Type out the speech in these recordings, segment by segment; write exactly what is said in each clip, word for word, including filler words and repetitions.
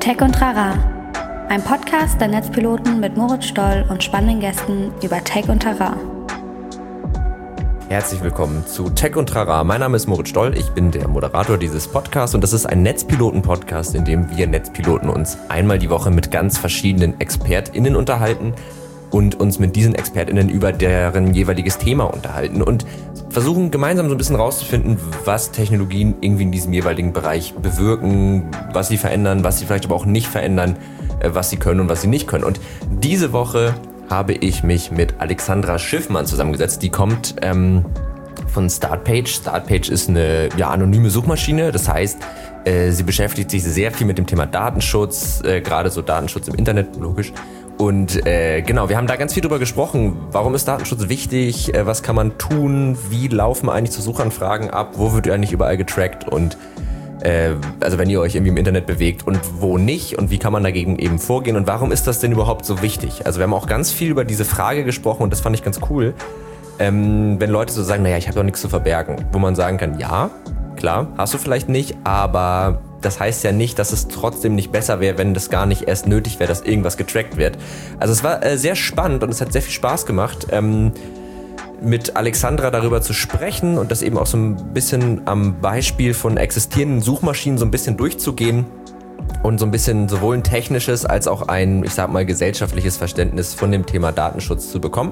Tech und Trara, ein Podcast der Netzpiloten mit Moritz Stoll und spannenden Gästen über Tech und Trara. Herzlich willkommen zu Tech und Trara. Mein Name ist Moritz Stoll, ich bin der Moderator dieses Podcasts und das ist ein Netzpiloten-Podcast, in dem wir Netzpiloten uns einmal die Woche mit ganz verschiedenen ExpertInnen unterhalten und uns mit diesen ExpertInnen über deren jeweiliges Thema unterhalten und versuchen gemeinsam so ein bisschen rauszufinden, was Technologien irgendwie in diesem jeweiligen Bereich bewirken, was sie verändern, was sie vielleicht aber auch nicht verändern, was sie können und was sie nicht können. Und diese Woche habe ich mich mit Alexandra Schiffmann zusammengesetzt. Die kommt ähm, von Startpage. Startpage ist eine ja, anonyme Suchmaschine. Das heißt, äh, sie beschäftigt sich sehr viel mit dem Thema Datenschutz, äh, gerade so Datenschutz im Internet, logisch. Und äh, genau, wir haben da ganz viel drüber gesprochen. Warum ist Datenschutz wichtig? Äh, was kann man tun? Wie laufen eigentlich so Suchanfragen ab? Wo wird eigentlich überall getrackt? Und äh, also wenn ihr euch irgendwie im Internet bewegt und wo nicht? Und wie kann man dagegen eben vorgehen? Und warum ist das denn überhaupt so wichtig? Also wir haben auch ganz viel über diese Frage gesprochen und das fand ich ganz cool. Ähm, wenn Leute so sagen, naja, ich habe doch nichts zu verbergen. Wo man sagen kann, ja, klar, hast du vielleicht nicht, aber das heißt ja nicht, dass es trotzdem nicht besser wäre, wenn das gar nicht erst nötig wäre, dass irgendwas getrackt wird. Also es war äh, sehr spannend und es hat sehr viel Spaß gemacht, ähm, mit Alexandra darüber zu sprechen und das eben auch so ein bisschen am Beispiel von existierenden Suchmaschinen so ein bisschen durchzugehen und so ein bisschen sowohl ein technisches als auch ein, ich sag mal, gesellschaftliches Verständnis von dem Thema Datenschutz zu bekommen.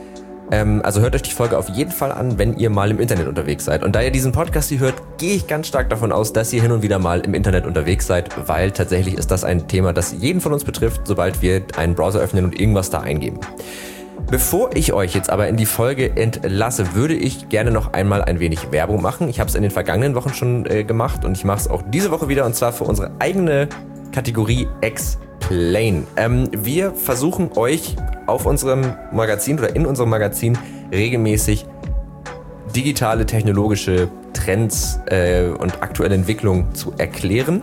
Also hört euch die Folge auf jeden Fall an, wenn ihr mal im Internet unterwegs seid. Und da ihr diesen Podcast hier hört, gehe ich ganz stark davon aus, dass ihr hin und wieder mal im Internet unterwegs seid, weil tatsächlich ist das ein Thema, das jeden von uns betrifft, sobald wir einen Browser öffnen und irgendwas da eingeben. Bevor ich euch jetzt aber in die Folge entlasse, würde ich gerne noch einmal ein wenig Werbung machen. Ich habe es in den vergangenen Wochen schon äh, gemacht und ich mache es auch diese Woche wieder, und zwar für unsere eigene Kategorie Explain. Ähm, wir versuchen euch auf unserem Magazin oder in unserem Magazin regelmäßig digitale technologische Trends äh, und aktuelle Entwicklungen zu erklären.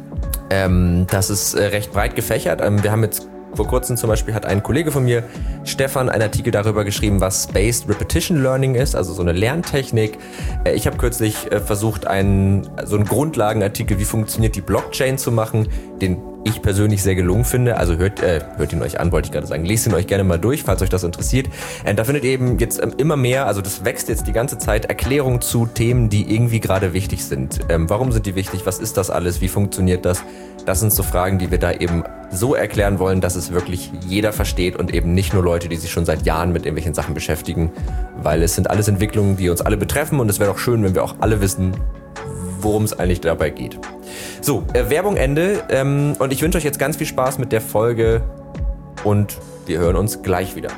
Ähm, das ist äh, recht breit gefächert. Ähm, wir haben jetzt vor kurzem zum Beispiel hat ein Kollege von mir, Stefan, einen Artikel darüber geschrieben, was Spaced Repetition Learning ist, also so eine Lerntechnik. Äh, ich habe kürzlich äh, versucht, einen, so einen Grundlagenartikel, wie funktioniert die Blockchain zu machen, den ich persönlich sehr gelungen finde. Also hört, äh, hört ihn euch an, wollte ich gerade sagen. Lest ihn euch gerne mal durch, falls euch das interessiert. Und da findet ihr eben jetzt ähm, immer mehr, also das wächst jetzt die ganze Zeit, Erklärungen zu Themen, die irgendwie gerade wichtig sind. Ähm, warum sind die wichtig? Was ist das alles? Wie funktioniert das? Das sind so Fragen, die wir da eben so erklären wollen, dass es wirklich jeder versteht und eben nicht nur Leute, die sich schon seit Jahren mit irgendwelchen Sachen beschäftigen, weil es sind alles Entwicklungen, die uns alle betreffen und es wäre doch schön, wenn wir auch alle wissen, worum es eigentlich dabei geht. So, äh, Werbung Ende ähm, und ich wünsche euch jetzt ganz viel Spaß mit der Folge und wir hören uns gleich wieder.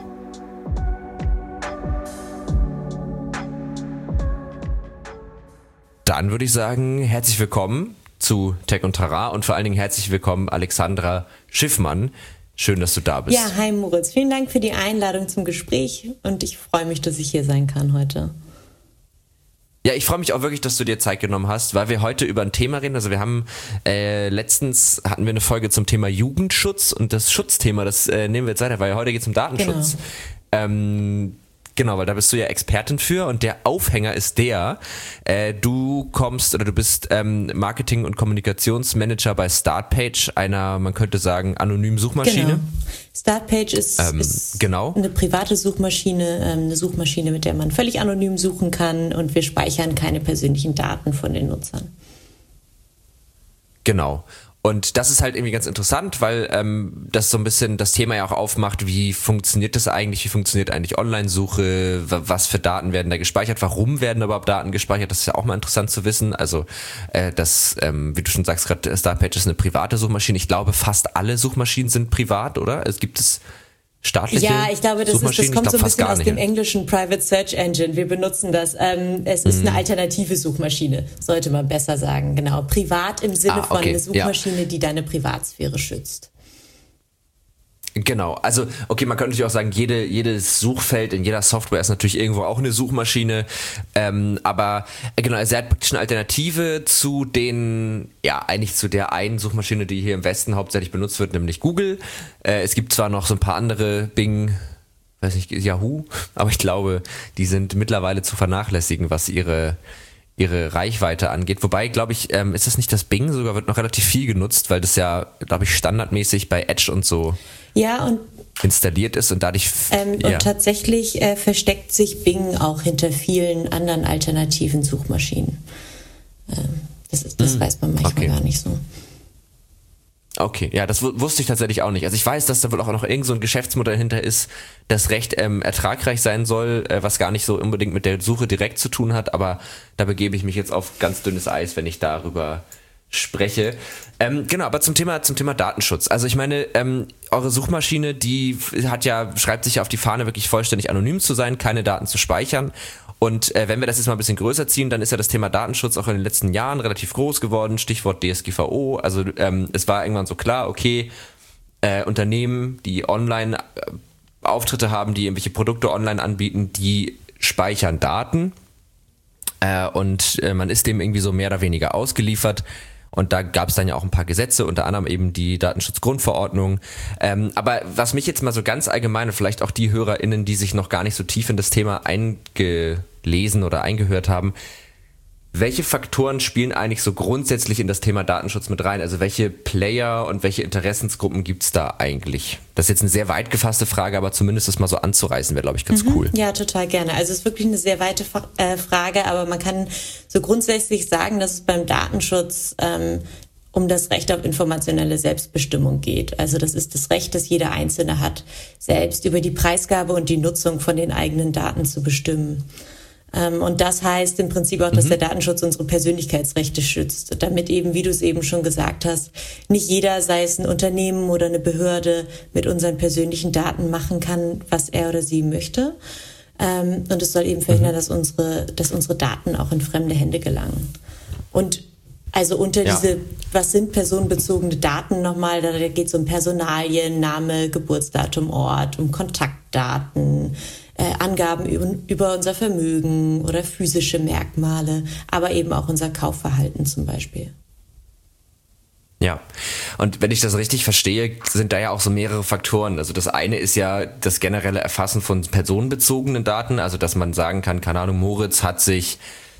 Dann würde ich sagen, herzlich willkommen zu Tech und Trara und vor allen Dingen herzlich willkommen Alexandra Schiffmann. Schön, dass du da bist. Ja, hi Moritz. Vielen Dank für die Einladung zum Gespräch und ich freue mich, dass ich hier sein kann heute. Ja, ich freue mich auch wirklich, dass du dir Zeit genommen hast, weil wir heute über ein Thema reden. Also wir haben äh, letztens hatten wir eine Folge zum Thema Jugendschutz und das Schutzthema, das äh, nehmen wir jetzt weiter, weil heute geht es um Datenschutz. Genau. Ähm, Genau, weil da bist du ja Expertin für und der Aufhänger ist der, äh, du kommst oder du bist ähm, Marketing- und Kommunikationsmanager bei Startpage, einer, man könnte sagen, anonymen Suchmaschine. Genau. Startpage ist, ähm, ist genau. eine private Suchmaschine, ähm, eine Suchmaschine, mit der man völlig anonym suchen kann und wir speichern keine persönlichen Daten von den Nutzern. Genau. Und das ist halt irgendwie ganz interessant, weil ähm, das so ein bisschen das Thema ja auch aufmacht, wie funktioniert das eigentlich, wie funktioniert eigentlich Online-Suche, was für Daten werden da gespeichert, warum werden überhaupt Daten gespeichert, das ist ja auch mal interessant zu wissen. Also äh, das, ähm, wie du schon sagst, gerade Startpage ist eine private Suchmaschine. Ich glaube, fast alle Suchmaschinen sind privat, oder? Es gibt es staatliche Ja, ich glaube, das, ist, das kommt glaub, so ein bisschen aus nicht, dem englischen Private Search Engine. Wir benutzen das. Ähm, es ist mhm. eine alternative Suchmaschine, sollte man besser sagen. Genau, privat im Sinne ah, okay. von eine Suchmaschine, ja. die deine Privatsphäre schützt. Genau, also okay, man könnte natürlich auch sagen, jede, jedes Suchfeld in jeder Software ist natürlich irgendwo auch eine Suchmaschine, ähm, aber äh, genau, also er hat praktisch eine Alternative zu den, ja eigentlich zu der einen Suchmaschine, die hier im Westen hauptsächlich benutzt wird, nämlich Google. Äh, es gibt zwar noch so ein paar andere, Bing, weiß nicht, Yahoo, aber ich glaube, die sind mittlerweile zu vernachlässigen, was ihre ihre Reichweite angeht. Wobei, glaube ich, ähm, ist das nicht das Bing, sogar wird noch relativ viel genutzt, weil das ja, glaube ich, standardmäßig bei Edge und so ja, und, installiert ist und dadurch... Ähm, ja. Und tatsächlich äh, versteckt sich Bing auch hinter vielen anderen alternativen Suchmaschinen. Ähm, das ist, das hm. weiß man manchmal okay. gar nicht so. Okay, ja, das w- wusste ich tatsächlich auch nicht. Also ich weiß, dass da wohl auch noch irgend so ein Geschäftsmodell hinter ist, das recht ähm, ertragreich sein soll, äh, was gar nicht so unbedingt mit der Suche direkt zu tun hat, aber da begebe ich mich jetzt auf ganz dünnes Eis, wenn ich darüber spreche. Ähm, genau, aber zum Thema zum Thema Datenschutz. Also ich meine, ähm, eure Suchmaschine, die hat ja, schreibt sich ja auf die Fahne, wirklich vollständig anonym zu sein, keine Daten zu speichern. Und äh, wenn wir das jetzt mal ein bisschen größer ziehen, dann ist ja das Thema Datenschutz auch in den letzten Jahren relativ groß geworden. Stichwort D S G V O. Also ähm, es war irgendwann so klar, okay, äh, Unternehmen, die online äh, Auftritte haben, die irgendwelche Produkte online anbieten, die speichern Daten. Äh, und äh, man ist dem irgendwie so mehr oder weniger ausgeliefert. Und da gab es dann ja auch ein paar Gesetze, unter anderem eben die Datenschutzgrundverordnung. Ähm, aber was mich jetzt mal so ganz allgemein und vielleicht auch die HörerInnen, die sich noch gar nicht so tief in das Thema eingelesen oder eingehört haben, welche Faktoren spielen eigentlich so grundsätzlich in das Thema Datenschutz mit rein? Also welche Player und welche Interessensgruppen gibt's da eigentlich? Das ist jetzt eine sehr weit gefasste Frage, aber zumindest das mal so anzureißen wäre, glaube ich, ganz mhm. cool. Ja, total gerne. Also es ist wirklich eine sehr weite Fa- äh, Frage, aber man kann so grundsätzlich sagen, dass es beim Datenschutz ähm, um das Recht auf informationelle Selbstbestimmung geht. Also das ist das Recht, das jeder Einzelne hat, selbst über die Preisgabe und die Nutzung von den eigenen Daten zu bestimmen. Und das heißt im Prinzip auch, dass mhm. der Datenschutz unsere Persönlichkeitsrechte schützt, damit eben, wie du es eben schon gesagt hast, nicht jeder, sei es ein Unternehmen oder eine Behörde, mit unseren persönlichen Daten machen kann, was er oder sie möchte. Und es soll eben verhindern, mhm. dass unsere, dass unsere Daten auch in fremde Hände gelangen. Und also unter ja. diese, was sind personenbezogene Daten nochmal, da geht es um Personalien, Name, Geburtsdatum, Ort, um Kontaktdaten, Äh, Angaben über, über unser Vermögen oder physische Merkmale, aber eben auch unser Kaufverhalten zum Beispiel. Ja, und wenn ich das richtig verstehe, sind da ja auch so mehrere Faktoren. Also das eine ist ja das generelle Erfassen von personenbezogenen Daten, also dass man sagen kann, keine Ahnung, Moritz hat sich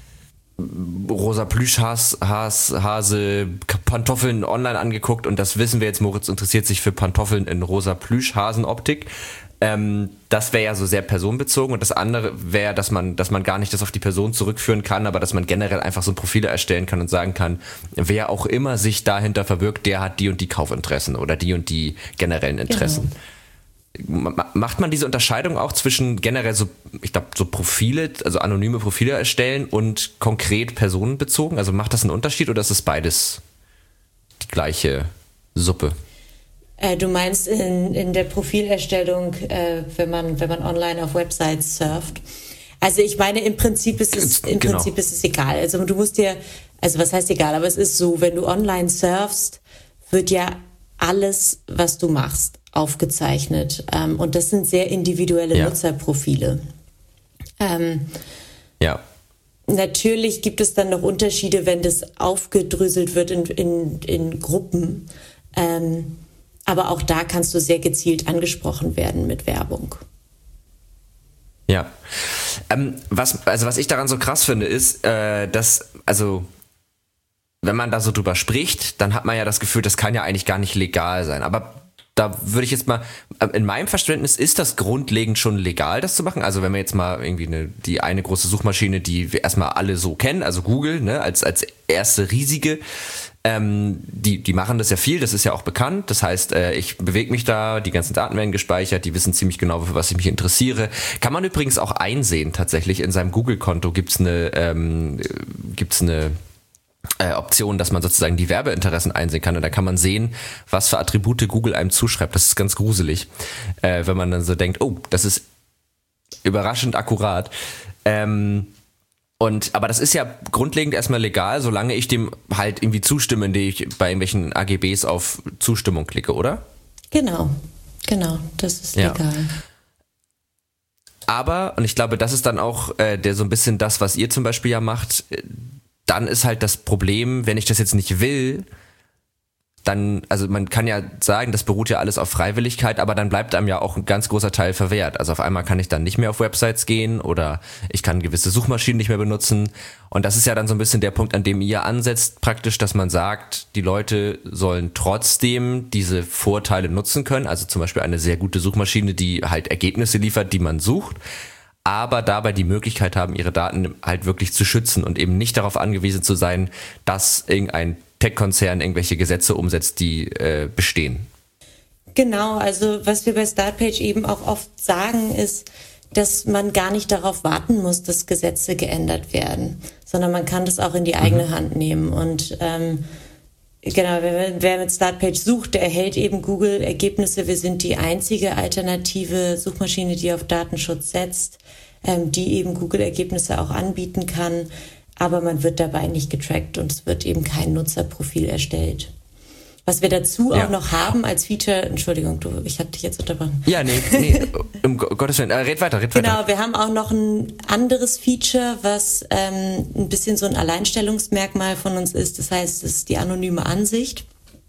rosa Plüschhase Pantoffeln online angeguckt und das wissen wir jetzt, Moritz interessiert sich für Pantoffeln in rosa Plüschhasenoptik. Ähm, das wäre ja so sehr personenbezogen und das andere wäre, dass man, dass man gar nicht das auf die Person zurückführen kann, aber dass man generell einfach so Profile erstellen kann und sagen kann, wer auch immer sich dahinter verbirgt, der hat die und die Kaufinteressen oder die und die generellen Interessen. Genau. Macht man diese Unterscheidung auch zwischen generell so, ich glaube, so Profile, also anonyme Profile erstellen und konkret personenbezogen? Also macht das einen Unterschied oder ist es beides die gleiche Suppe? Äh, du meinst in, in der Profilerstellung, äh, wenn man, wenn man online auf Websites surft? Also ich meine, im Prinzip ist es, im genau. Prinzip ist es egal. Also du musst dir, also was heißt egal, aber es ist so, wenn du online surfst, wird ja alles, was du machst, aufgezeichnet. Ähm, und das sind sehr individuelle ja. Nutzerprofile. Ähm, ja. Natürlich gibt es dann noch Unterschiede, wenn das aufgedröselt wird in, in, in Gruppen. Ähm, aber auch da kannst du sehr gezielt angesprochen werden mit Werbung. Ja. Ähm, was, also was ich daran so krass finde, ist, äh, dass, also wenn man da so drüber spricht, dann hat man ja das Gefühl, das kann ja eigentlich gar nicht legal sein. Aber da würde ich jetzt mal, in meinem Verständnis ist das grundlegend schon legal, das zu machen. Also wenn wir jetzt mal irgendwie eine, die eine große Suchmaschine, die wir erstmal alle so kennen, also Google, ne, als, als erste riesige, ähm, die, die machen das ja viel, das ist ja auch bekannt. Das heißt, äh, ich bewege mich da, die ganzen Daten werden gespeichert, die wissen ziemlich genau, für was ich mich interessiere. Kann man übrigens auch einsehen, tatsächlich, in seinem Google-Konto gibt's eine, ähm, gibt's eine Äh, Option, dass man sozusagen die Werbeinteressen einsehen kann und da kann man sehen, was für Attribute Google einem zuschreibt. Das ist ganz gruselig, äh, wenn man dann so denkt, oh, das ist überraschend akkurat. Ähm, und aber das ist ja grundlegend erstmal legal, solange ich dem halt irgendwie zustimme, indem ich bei irgendwelchen A G Bs auf Zustimmung klicke, oder? Genau, genau, das ist legal. Ja. Aber, und ich glaube, das ist dann auch äh, der so ein bisschen das, was ihr zum Beispiel ja macht, dann ist halt das Problem, wenn ich das jetzt nicht will, dann, also man kann ja sagen, das beruht ja alles auf Freiwilligkeit, aber dann bleibt einem ja auch ein ganz großer Teil verwehrt. Also auf einmal kann ich dann nicht mehr auf Websites gehen oder ich kann gewisse Suchmaschinen nicht mehr benutzen. Und das ist ja dann so ein bisschen der Punkt, an dem ihr ansetzt, praktisch, dass man sagt, die Leute sollen trotzdem diese Vorteile nutzen können. Also zum Beispiel eine sehr gute Suchmaschine, die halt Ergebnisse liefert, die man sucht, aber dabei die Möglichkeit haben, ihre Daten halt wirklich zu schützen und eben nicht darauf angewiesen zu sein, dass irgendein Tech-Konzern irgendwelche Gesetze umsetzt, die äh, bestehen. Genau, also was wir bei Startpage eben auch oft sagen, ist, dass man gar nicht darauf warten muss, dass Gesetze geändert werden, sondern man kann das auch in die eigene mhm. Hand nehmen. Und ähm, genau, wer, wer mit Startpage sucht, der erhält eben Google-Ergebnisse. Wir sind die einzige alternative Suchmaschine, die auf Datenschutz setzt, ähm, die eben Google-Ergebnisse auch anbieten kann. Aber man wird dabei nicht getrackt und es wird eben kein Nutzerprofil erstellt. Was wir dazu ja. auch noch haben als Feature, Entschuldigung, du, ich habe dich jetzt unterbrochen. Ja, nee, nee, um Gottes Willen, äh, red weiter, red genau, weiter. Genau, wir haben auch noch ein anderes Feature, was ähm, ein bisschen so ein Alleinstellungsmerkmal von uns ist. Das heißt, es ist die anonyme Ansicht.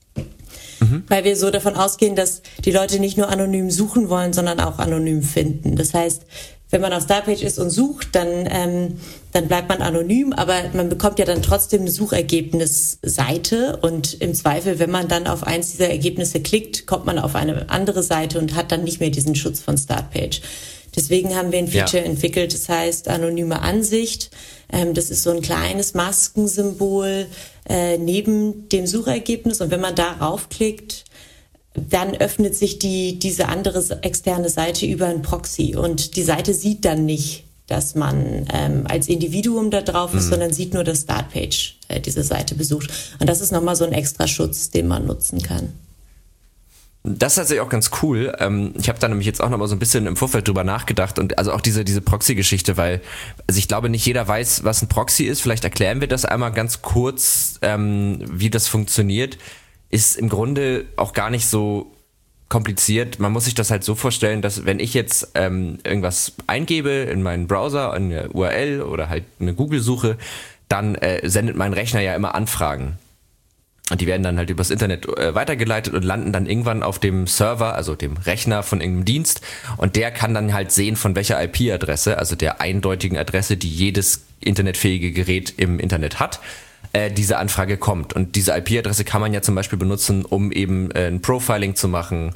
Mhm. Weil wir so davon ausgehen, dass die Leute nicht nur anonym suchen wollen, sondern auch anonym finden. Das heißt, wenn man auf Startpage ist und sucht, dann, ähm, dann bleibt man anonym, aber man bekommt ja dann trotzdem eine Suchergebnisseite und im Zweifel, wenn man dann auf eins dieser Ergebnisse klickt, kommt man auf eine andere Seite und hat dann nicht mehr diesen Schutz von Startpage. Deswegen haben wir ein Feature ja. entwickelt, das heißt anonyme Ansicht. Ähm, das ist so ein kleines Maskensymbol äh, neben dem Suchergebnis und wenn man da raufklickt, dann öffnet sich die diese andere externe Seite über ein Proxy und die Seite sieht dann nicht, dass man ähm, als Individuum da drauf ist, mhm. sondern sieht nur, dass Startpage äh, diese Seite besucht. Und das ist nochmal so ein extra Schutz, den man nutzen kann. Das ist tatsächlich auch ganz cool. Ähm, ich habe da nämlich jetzt auch nochmal so ein bisschen im Vorfeld drüber nachgedacht und also auch diese diese Proxy-Geschichte, weil also ich glaube nicht jeder weiß, was ein Proxy ist. Vielleicht erklären wir das einmal ganz kurz, ähm, wie das funktioniert. Ist im Grunde auch gar nicht so kompliziert. Man muss sich das halt so vorstellen, dass wenn ich jetzt ähm, irgendwas eingebe in meinen Browser, eine U R L oder halt eine Google-Suche, dann äh, sendet mein Rechner ja immer Anfragen. Und die werden dann halt übers Internet äh, weitergeleitet und landen dann irgendwann auf dem Server, also dem Rechner von irgendeinem Dienst. Und der kann dann halt sehen, von welcher I P-Adresse, also der eindeutigen Adresse, die jedes internetfähige Gerät im Internet hat, diese Anfrage kommt. Und diese I P-Adresse kann man ja zum Beispiel benutzen, um eben äh, ein Profiling zu machen,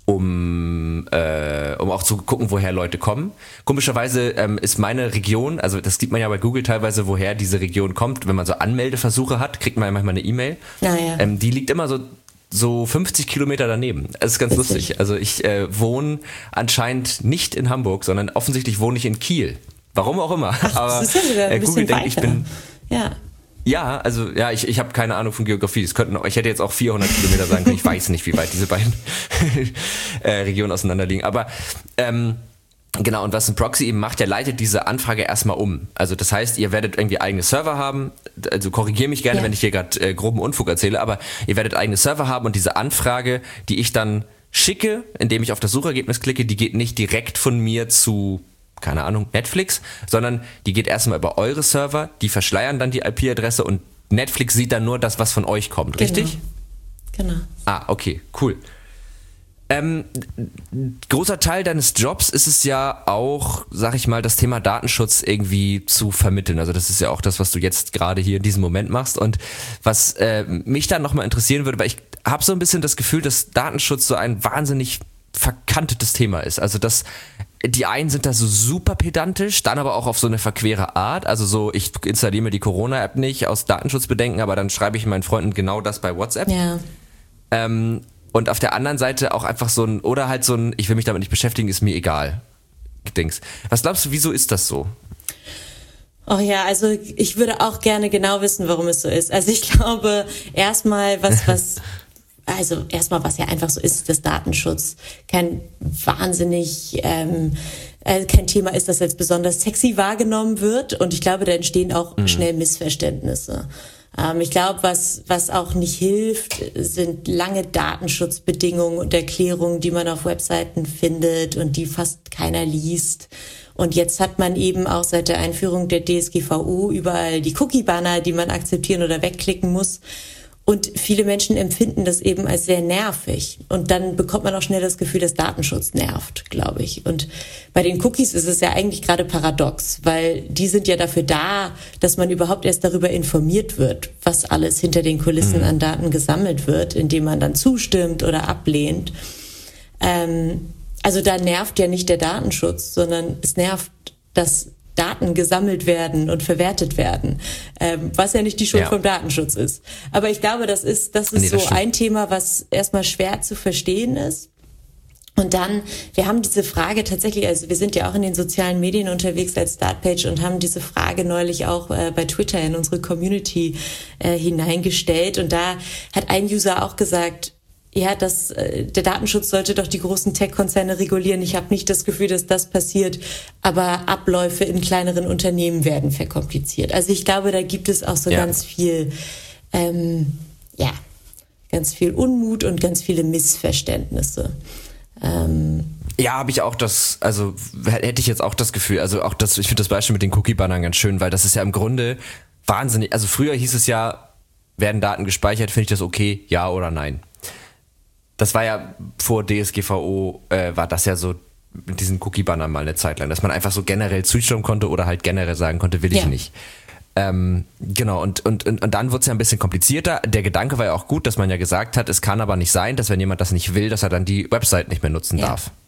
um äh, um auch zu gucken, woher Leute kommen. Komischerweise ähm, ist meine Region, also das sieht man ja bei Google teilweise, woher diese Region kommt. Wenn man so Anmeldeversuche hat, kriegt man ja manchmal eine E-Mail. Naja. Ähm, die liegt immer so so fünfzig Kilometer daneben. Das ist ganz Witzig. lustig. Also ich äh, wohne anscheinend nicht in Hamburg, sondern offensichtlich wohne ich in Kiel. Warum auch immer. Ach, aber das ist ja sogar ein äh, Google denkt, ich bin... Ja. Ja, also ja, ich, ich habe keine Ahnung von Geografie. Es könnten, ich hätte jetzt auch vierhundert Kilometer sagen können. Ich weiß nicht, wie weit diese beiden äh, Regionen auseinander liegen. Aber ähm, genau, und was ein Proxy eben macht, der leitet diese Anfrage erstmal um. Also das heißt, ihr werdet irgendwie eigene Server haben. Also korrigiere mich gerne, ja. wenn ich hier gerade äh, groben Unfug erzähle. Aber ihr werdet eigene Server haben und diese Anfrage, die ich dann schicke, indem ich auf das Suchergebnis klicke, die geht nicht direkt von mir zu... keine Ahnung, Netflix, sondern die geht erstmal über eure Server, die verschleiern dann die I P-Adresse und Netflix sieht dann nur das, was von euch kommt, richtig? Genau. genau. Ah, okay, cool. Ähm, großer Teil deines Jobs ist es ja auch, sag ich mal, das Thema Datenschutz irgendwie zu vermitteln. Also das ist ja auch das, was du jetzt gerade hier in diesem Moment machst. Und was äh, mich dann nochmal interessieren würde, weil ich habe so ein bisschen das Gefühl, dass Datenschutz so ein wahnsinnig verkantetes Thema ist. Also das die einen sind da so super pedantisch, dann aber auch auf so eine verquere Art. Also so, ich installiere mir die Corona-App nicht aus Datenschutzbedenken, aber dann schreibe ich meinen Freunden genau das bei WhatsApp. Ja. Ähm, und auf der anderen Seite auch einfach so ein, oder halt so ein, ich will mich damit nicht beschäftigen, ist mir egal. Dings. Was glaubst du, wieso ist das so? Oh ja, also ich würde auch gerne genau wissen, warum es so ist. Also ich glaube, erstmal was, was Also erstmal, was ja einfach so ist, dass Datenschutz kein wahnsinnig, ähm, äh, kein Thema ist, das als besonders sexy wahrgenommen wird. Und ich glaube, da entstehen auch mhm. schnell Missverständnisse. Ähm, ich glaube, was, was auch nicht hilft, sind lange Datenschutzbedingungen und Erklärungen, die man auf Webseiten findet und die fast keiner liest. Und jetzt hat man eben auch seit der Einführung der D S G V O überall die Cookie-Banner, die man akzeptieren oder wegklicken muss. Und viele Menschen empfinden das eben als sehr nervig. Und dann bekommt man auch schnell das Gefühl, dass Datenschutz nervt, glaube ich. Und bei den Cookies ist es ja eigentlich gerade paradox, weil die sind ja dafür da, dass man überhaupt erst darüber informiert wird, was alles hinter den Kulissen mhm. an Daten gesammelt wird, indem man dann zustimmt oder ablehnt. Ähm, also da nervt ja nicht der Datenschutz, sondern es nervt, dass Daten gesammelt werden und verwertet werden, ähm, was ja nicht die Schuld ja. vom Datenschutz ist. Aber ich glaube, das ist, das ist nee, das so stimmt. ein Thema, was erstmal schwer zu verstehen ist. Und dann, wir haben diese Frage tatsächlich, also wir sind ja auch in den sozialen Medien unterwegs als Startpage und haben diese Frage neulich auch äh, bei Twitter in unsere Community äh, hineingestellt. Und da hat ein User auch gesagt, ja, das, der Datenschutz sollte doch die großen Tech-Konzerne regulieren. Ich habe nicht das Gefühl, dass das passiert, aber Abläufe in kleineren Unternehmen werden verkompliziert. Also ich glaube, da gibt es auch so ja. ganz viel, ähm, ja, ganz viel Unmut und ganz viele Missverständnisse. Ähm, ja, habe ich auch das, also hätte ich jetzt auch das Gefühl, also auch das, ich finde das Beispiel mit den Cookie-Bannern ganz schön, weil das ist ja im Grunde wahnsinnig, also früher hieß es ja, werden Daten gespeichert, finde ich das okay, ja oder nein? Das war ja vor D S G V O, äh, war das ja so mit diesen Cookie-Bannern mal eine Zeit lang, dass man einfach so generell zustimmen konnte oder halt generell sagen konnte, will ich ja. nicht. Ähm, genau, und, und, und, und dann wurde es ja ein bisschen komplizierter. Der Gedanke war ja auch gut, dass man ja gesagt hat, es kann aber nicht sein, dass wenn jemand das nicht will, dass er dann die Website nicht mehr nutzen ja. darf.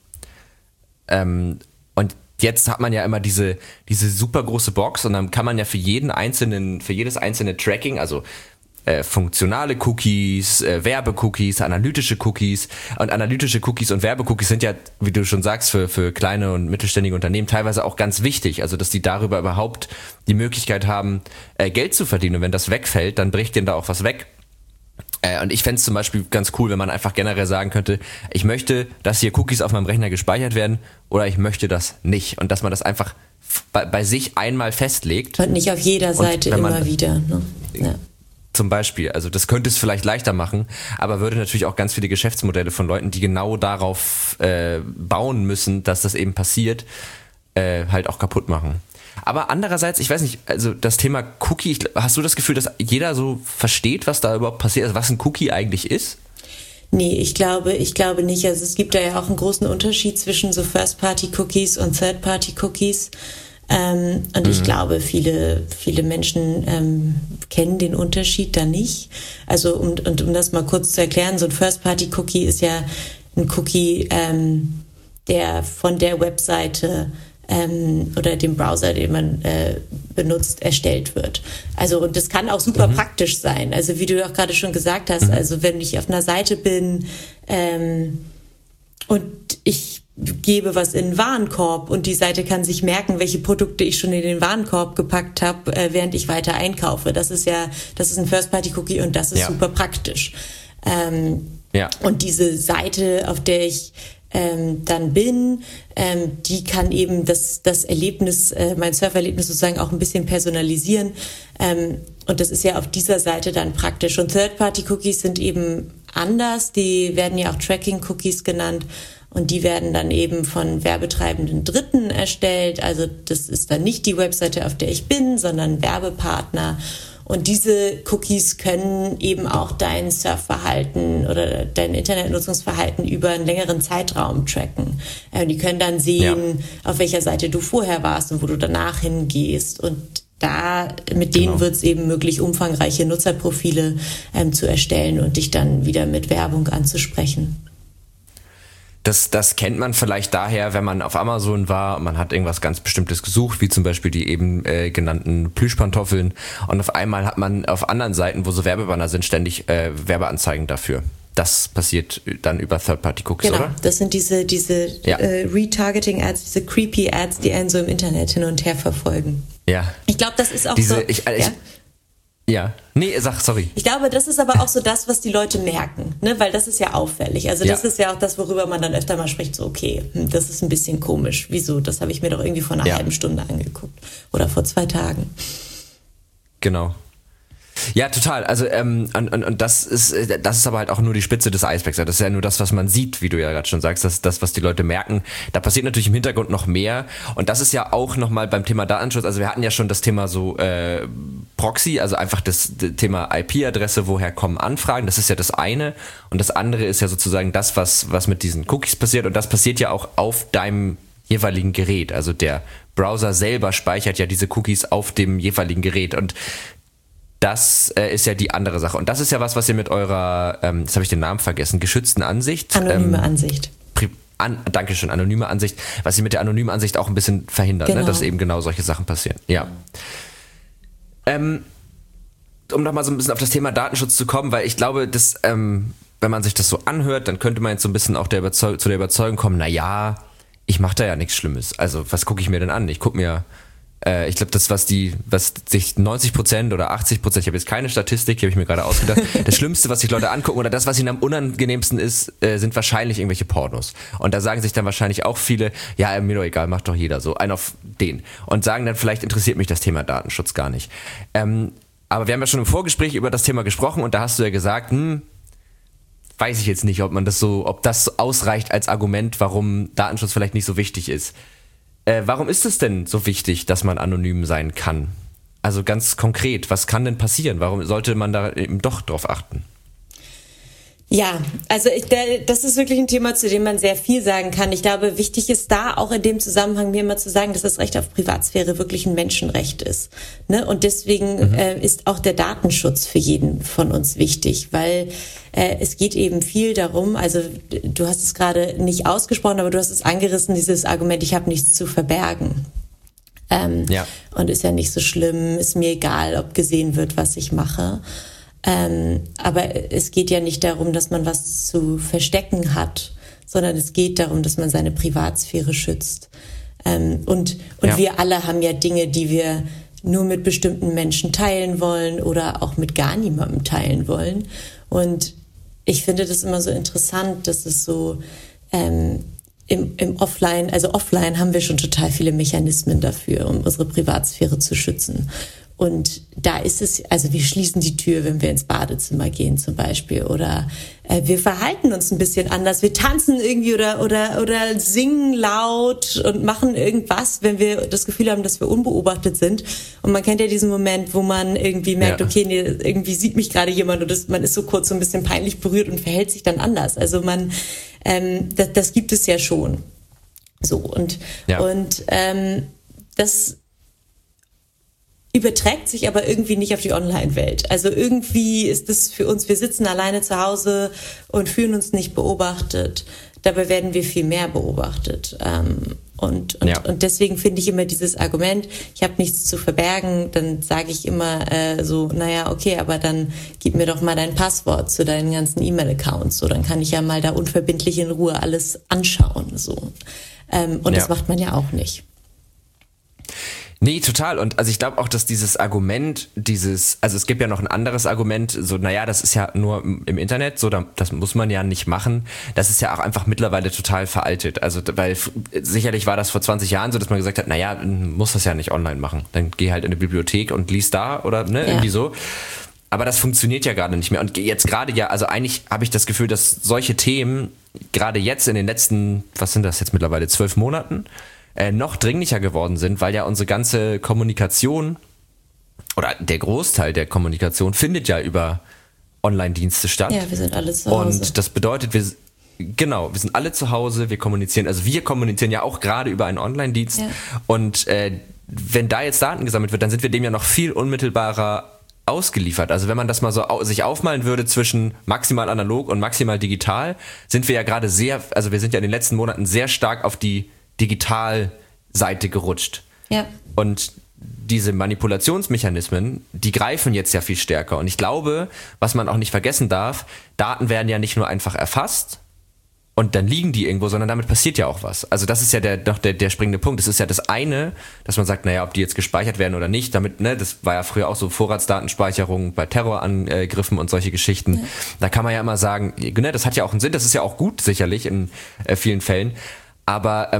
Ähm, und jetzt hat man ja immer diese, diese super große Box und dann kann man ja für jeden einzelnen, für jedes einzelne Tracking, also Äh, funktionale Cookies, äh, Werbecookies, analytische Cookies und analytische Cookies und Werbecookies sind ja, wie du schon sagst, für, für kleine und mittelständige Unternehmen teilweise auch ganz wichtig, also dass die darüber überhaupt die Möglichkeit haben, äh, Geld zu verdienen und wenn das wegfällt, dann bricht denen da auch was weg. Äh, und ich fände es zum Beispiel ganz cool, wenn man einfach generell sagen könnte, ich möchte, dass hier Cookies auf meinem Rechner gespeichert werden oder ich möchte das nicht und dass man das einfach bei, bei sich einmal festlegt. Und nicht auf jeder Seite immer man, wieder, ne? Ja. Zum Beispiel, also das könnte es vielleicht leichter machen, aber würde natürlich auch ganz viele Geschäftsmodelle von Leuten, die genau darauf äh, bauen müssen, dass das eben passiert, äh, halt auch kaputt machen. Aber andererseits, ich weiß nicht, also das Thema Cookie, hast du das Gefühl, dass jeder so versteht, was da überhaupt passiert, also was ein Cookie eigentlich ist? Nee, ich glaube, ich glaube nicht. Also es gibt da ja auch einen großen Unterschied zwischen so First-Party-Cookies und Third-Party-Cookies. Ähm, und mhm. ich glaube, viele, viele Menschen ähm, kennen den Unterschied da nicht. Also um, und um das mal kurz zu erklären, so ein First-Party-Cookie ist ja ein Cookie, ähm, der von der Webseite ähm, oder dem Browser, den man äh, benutzt, erstellt wird. Also und das kann auch super mhm. praktisch sein. Also wie du auch gerade schon gesagt hast, mhm. also wenn ich auf einer Seite bin ähm, und ich gebe was in den Warenkorb und die Seite kann sich merken, welche Produkte ich schon in den Warenkorb gepackt habe, äh, während ich weiter einkaufe. Das ist ja, das ist ein First-Party-Cookie und das ist ja. super praktisch. Ähm, ja. Und diese Seite, auf der ich ähm, dann bin, ähm, die kann eben das, das Erlebnis, äh, mein Surferlebnis sozusagen auch ein bisschen personalisieren. Ähm, und das ist ja auf dieser Seite dann praktisch. Und Third-Party-Cookies sind eben anders. Die werden ja auch Tracking-Cookies genannt. Und die werden dann eben von werbetreibenden Dritten erstellt. Also das ist dann nicht die Webseite, auf der ich bin, sondern Werbepartner. Und diese Cookies können eben auch dein Surfverhalten oder dein Internetnutzungsverhalten über einen längeren Zeitraum tracken. Und die können dann sehen, ja. auf welcher Seite du vorher warst und wo du danach hingehst. Und da, mit denen genau. wird es eben möglich, umfangreiche Nutzerprofile ähm, zu erstellen und dich dann wieder mit Werbung anzusprechen. Das, das kennt man vielleicht daher, wenn man auf Amazon war und man hat irgendwas ganz Bestimmtes gesucht, wie zum Beispiel die eben äh, genannten Plüschpantoffeln und auf einmal hat man auf anderen Seiten, wo so Werbebanner sind, ständig äh, Werbeanzeigen dafür. Das passiert dann über Third-Party-Cookies, genau, oder? Das sind diese, diese ja. äh, Retargeting-Ads, diese Creepy-Ads, die einen so im Internet hin und her verfolgen. Ja. Ich glaube, das ist auch diese, so... Ich, ich, ja? Ja, nee, sag, sorry. Ich glaube, das ist aber auch so das, was die Leute merken, ne? Weil das ist ja auffällig. Also das ja. ist ja auch das, worüber man dann öfter mal spricht, so okay, das ist ein bisschen komisch. Wieso? Das habe ich mir doch irgendwie vor einer ja. halben Stunde angeguckt oder vor zwei Tagen. Genau. Ja, total. Also ähm, und, und, und das ist das ist aber halt auch nur die Spitze des Eisbergs. Das ist ja nur das, was man sieht, wie du ja gerade schon sagst, das ist das, was die Leute merken. Da passiert natürlich im Hintergrund noch mehr. Und das ist ja auch nochmal beim Thema Datenschutz. Also wir hatten ja schon das Thema so äh, Proxy, also einfach das, das Thema I P-Adresse, woher kommen Anfragen. Das ist ja das eine. Und das andere ist ja sozusagen das, was was mit diesen Cookies passiert. Und das passiert ja auch auf deinem jeweiligen Gerät. Also der Browser selber speichert ja diese Cookies auf dem jeweiligen Gerät. Und das äh, ist ja die andere Sache. Und das ist ja was, was ihr mit eurer, ähm, jetzt habe ich den Namen vergessen, geschützten Ansicht. Anonyme ähm, Ansicht. Pri- an, Dankeschön, anonyme Ansicht. Was ihr mit der anonymen Ansicht auch ein bisschen verhindert, genau. ne? Dass eben genau solche Sachen passieren. Ja. Ähm, um nochmal so ein bisschen auf das Thema Datenschutz zu kommen, weil ich glaube, dass, ähm, wenn man sich das so anhört, dann könnte man jetzt so ein bisschen auch der Überzeug- zu der Überzeugung kommen, na ja, ich mache da ja nichts Schlimmes. Also was gucke ich mir denn an? Ich gucke mir Ich glaube, das, was die, was sich neunzig Prozent oder achtzig Prozent, ich habe jetzt keine Statistik, die habe ich mir gerade ausgedacht, das Schlimmste, was sich Leute angucken oder das, was ihnen am unangenehmsten ist, äh, sind wahrscheinlich irgendwelche Pornos. Und da sagen sich dann wahrscheinlich auch viele, ja, mir doch egal, macht doch jeder so, ein auf den. Und sagen dann, vielleicht interessiert mich das Thema Datenschutz gar nicht. Ähm, aber wir haben ja schon im Vorgespräch über das Thema gesprochen und da hast du ja gesagt, hm, weiß ich jetzt nicht, ob man das so, ob das ausreicht als Argument, warum Datenschutz vielleicht nicht so wichtig ist. Äh, warum ist es denn so wichtig, dass man anonym sein kann? Also ganz konkret, was kann denn passieren? Warum sollte man da eben doch drauf achten? Ja, also ich, das ist wirklich ein Thema, zu dem man sehr viel sagen kann. Ich glaube, wichtig ist da auch in dem Zusammenhang mir immer zu sagen, dass das Recht auf Privatsphäre wirklich ein Menschenrecht ist. Ne? Und deswegen mhm. äh, ist auch der Datenschutz für jeden von uns wichtig, weil äh, es geht eben viel darum, also du hast es gerade nicht ausgesprochen, aber du hast es angerissen, dieses Argument, ich habe nichts zu verbergen. Ähm, ja. Und ist ja nicht so schlimm, ist mir egal, ob gesehen wird, was ich mache. Ähm, aber es geht ja nicht darum, dass man was zu verstecken hat, sondern es geht darum, dass man seine Privatsphäre schützt. Ähm, und und ja. wir alle haben ja Dinge, die wir nur mit bestimmten Menschen teilen wollen oder auch mit gar niemandem teilen wollen. Und ich finde das immer so interessant, dass es so ähm, im, im Offline, also offline haben wir schon total viele Mechanismen dafür, um unsere Privatsphäre zu schützen. Und da ist es, also wir schließen die Tür, wenn wir ins Badezimmer gehen zum Beispiel, oder äh, wir verhalten uns ein bisschen anders, wir tanzen irgendwie oder oder oder singen laut und machen irgendwas, wenn wir das Gefühl haben, dass wir unbeobachtet sind. Und man kennt ja diesen Moment, wo man irgendwie merkt, ja. okay, nee, irgendwie sieht mich gerade jemand und das, man ist so kurz so ein bisschen peinlich berührt und verhält sich dann anders. Also man, ähm, das, das gibt es ja schon. So und ja. und ähm, das überträgt sich aber irgendwie nicht auf die Online-Welt. Also irgendwie ist das für uns, wir sitzen alleine zu Hause und fühlen uns nicht beobachtet. Dabei werden wir viel mehr beobachtet. Und, und, ja. und deswegen finde ich immer dieses Argument, ich habe nichts zu verbergen, dann sage ich immer äh, so, naja, okay, aber dann gib mir doch mal dein Passwort zu deinen ganzen E-Mail-Accounts. So, dann kann ich ja mal da unverbindlich in Ruhe alles anschauen. So. Ähm, und ja. das macht man ja auch nicht. Nee, total. Und also ich glaube auch, dass dieses Argument, dieses, also es gibt ja noch ein anderes Argument, so, naja, das ist ja nur im Internet, so, das muss man ja nicht machen. Das ist ja auch einfach mittlerweile total veraltet. Also, weil sicherlich war das vor zwanzig Jahren so, dass man gesagt hat, naja, muss das ja nicht online machen. Dann geh halt in eine Bibliothek und lies da oder, ne, ja. irgendwie so. Aber das funktioniert ja gerade nicht mehr. Und jetzt gerade ja, also eigentlich habe ich das Gefühl, dass solche Themen gerade jetzt in den letzten, was sind das jetzt mittlerweile, zwölf Monaten, Äh, noch dringlicher geworden sind, weil ja unsere ganze Kommunikation oder der Großteil der Kommunikation findet ja über Online-Dienste statt. Ja, wir sind alle zu Hause. Und das bedeutet, wir genau, wir sind alle zu Hause, wir kommunizieren, also wir kommunizieren ja auch gerade über einen Online-Dienst. Ja. Und äh, wenn da jetzt Daten gesammelt wird, dann sind wir dem ja noch viel unmittelbarer ausgeliefert. Also wenn man das mal so au- sich aufmalen würde zwischen maximal analog und maximal digital, sind wir ja gerade sehr, also wir sind ja in den letzten Monaten sehr stark auf die Digitalseite gerutscht. Ja. Und diese Manipulationsmechanismen, die greifen jetzt ja viel stärker. Und ich glaube, was man auch nicht vergessen darf, Daten werden ja nicht nur einfach erfasst und dann liegen die irgendwo, sondern damit passiert ja auch was. Also das ist ja der, noch der, der springende Punkt. Es ist ja das eine, dass man sagt, naja, ob die jetzt gespeichert werden oder nicht, damit, ne, das war ja früher auch so Vorratsdatenspeicherung bei Terrorangriffen und solche Geschichten. Ja. Da kann man ja immer sagen, ne, das hat ja auch einen Sinn, das ist ja auch gut sicherlich in äh, vielen Fällen. Aber ähm,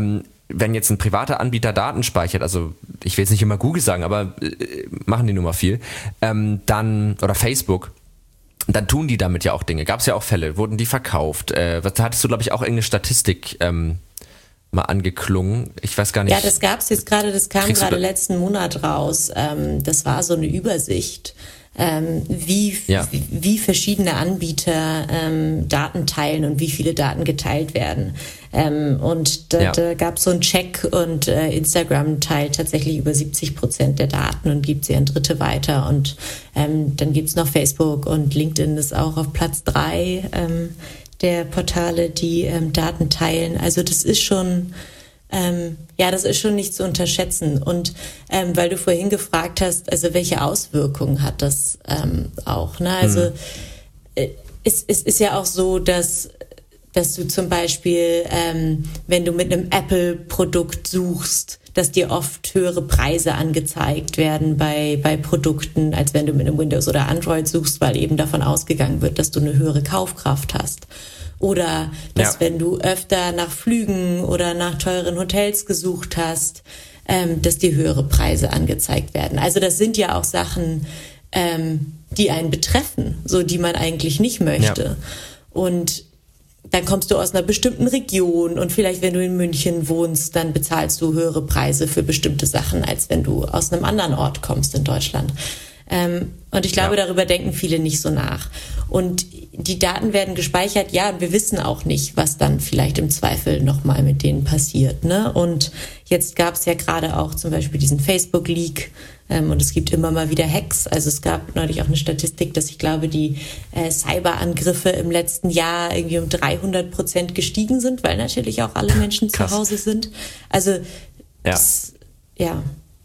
wenn jetzt ein privater Anbieter Daten speichert, also ich will jetzt nicht immer Google sagen, aber äh, machen die nun mal viel, ähm, dann, oder Facebook, dann tun die damit ja auch Dinge. Gab es ja auch Fälle, wurden die verkauft. Äh, da hattest du, glaube ich, auch irgendeine Statistik ähm, mal angeklungen. Ich weiß gar nicht. Ja, das gab es jetzt gerade, das kam gerade letzten Monat raus. Ähm, das war so eine Übersicht, ähm, wie, ja. wie, wie verschiedene Anbieter ähm, Daten teilen und wie viele Daten geteilt werden. Ähm, und da, ja. da gab es so einen Check und äh, Instagram teilt tatsächlich über siebzig Prozent der Daten und gibt sie an Dritte weiter. Und ähm, dann gibt's noch Facebook und LinkedIn ist auch auf Platz drei ähm, der Portale, die ähm, Daten teilen. Also das ist schon... Ähm, ja, das ist schon nicht zu unterschätzen. Und ähm, weil du vorhin gefragt hast, also welche Auswirkungen hat das ähm, auch? Ne? Also mhm. äh, es, es ist ja auch so, dass, dass du zum Beispiel, ähm, wenn du mit einem Apple-Produkt suchst, dass dir oft höhere Preise angezeigt werden bei, bei Produkten, als wenn du mit einem Windows oder Android suchst, weil eben davon ausgegangen wird, dass du eine höhere Kaufkraft hast. Oder dass ja. wenn du öfter nach Flügen oder nach teuren Hotels gesucht hast, ähm, dass dir höhere Preise angezeigt werden. Also das sind ja auch Sachen, ähm, die einen betreffen, so die man eigentlich nicht möchte. Ja. Und dann kommst du aus einer bestimmten Region und vielleicht, wenn du in München wohnst, dann bezahlst du höhere Preise für bestimmte Sachen, als wenn du aus einem anderen Ort kommst in Deutschland. Ähm, und ich glaube, ja. darüber denken viele nicht so nach. Und die Daten werden gespeichert, ja, und wir wissen auch nicht, was dann vielleicht im Zweifel nochmal mit denen passiert, ne? Und jetzt gab es ja gerade auch zum Beispiel diesen Facebook-Leak, ähm, und es gibt immer mal wieder Hacks. Also es gab neulich auch eine Statistik, dass ich glaube, die äh, Cyberangriffe im letzten Jahr irgendwie um dreihundert Prozent gestiegen sind, weil natürlich auch alle Menschen Krass. zu Hause sind. Also, ja. Das, ja.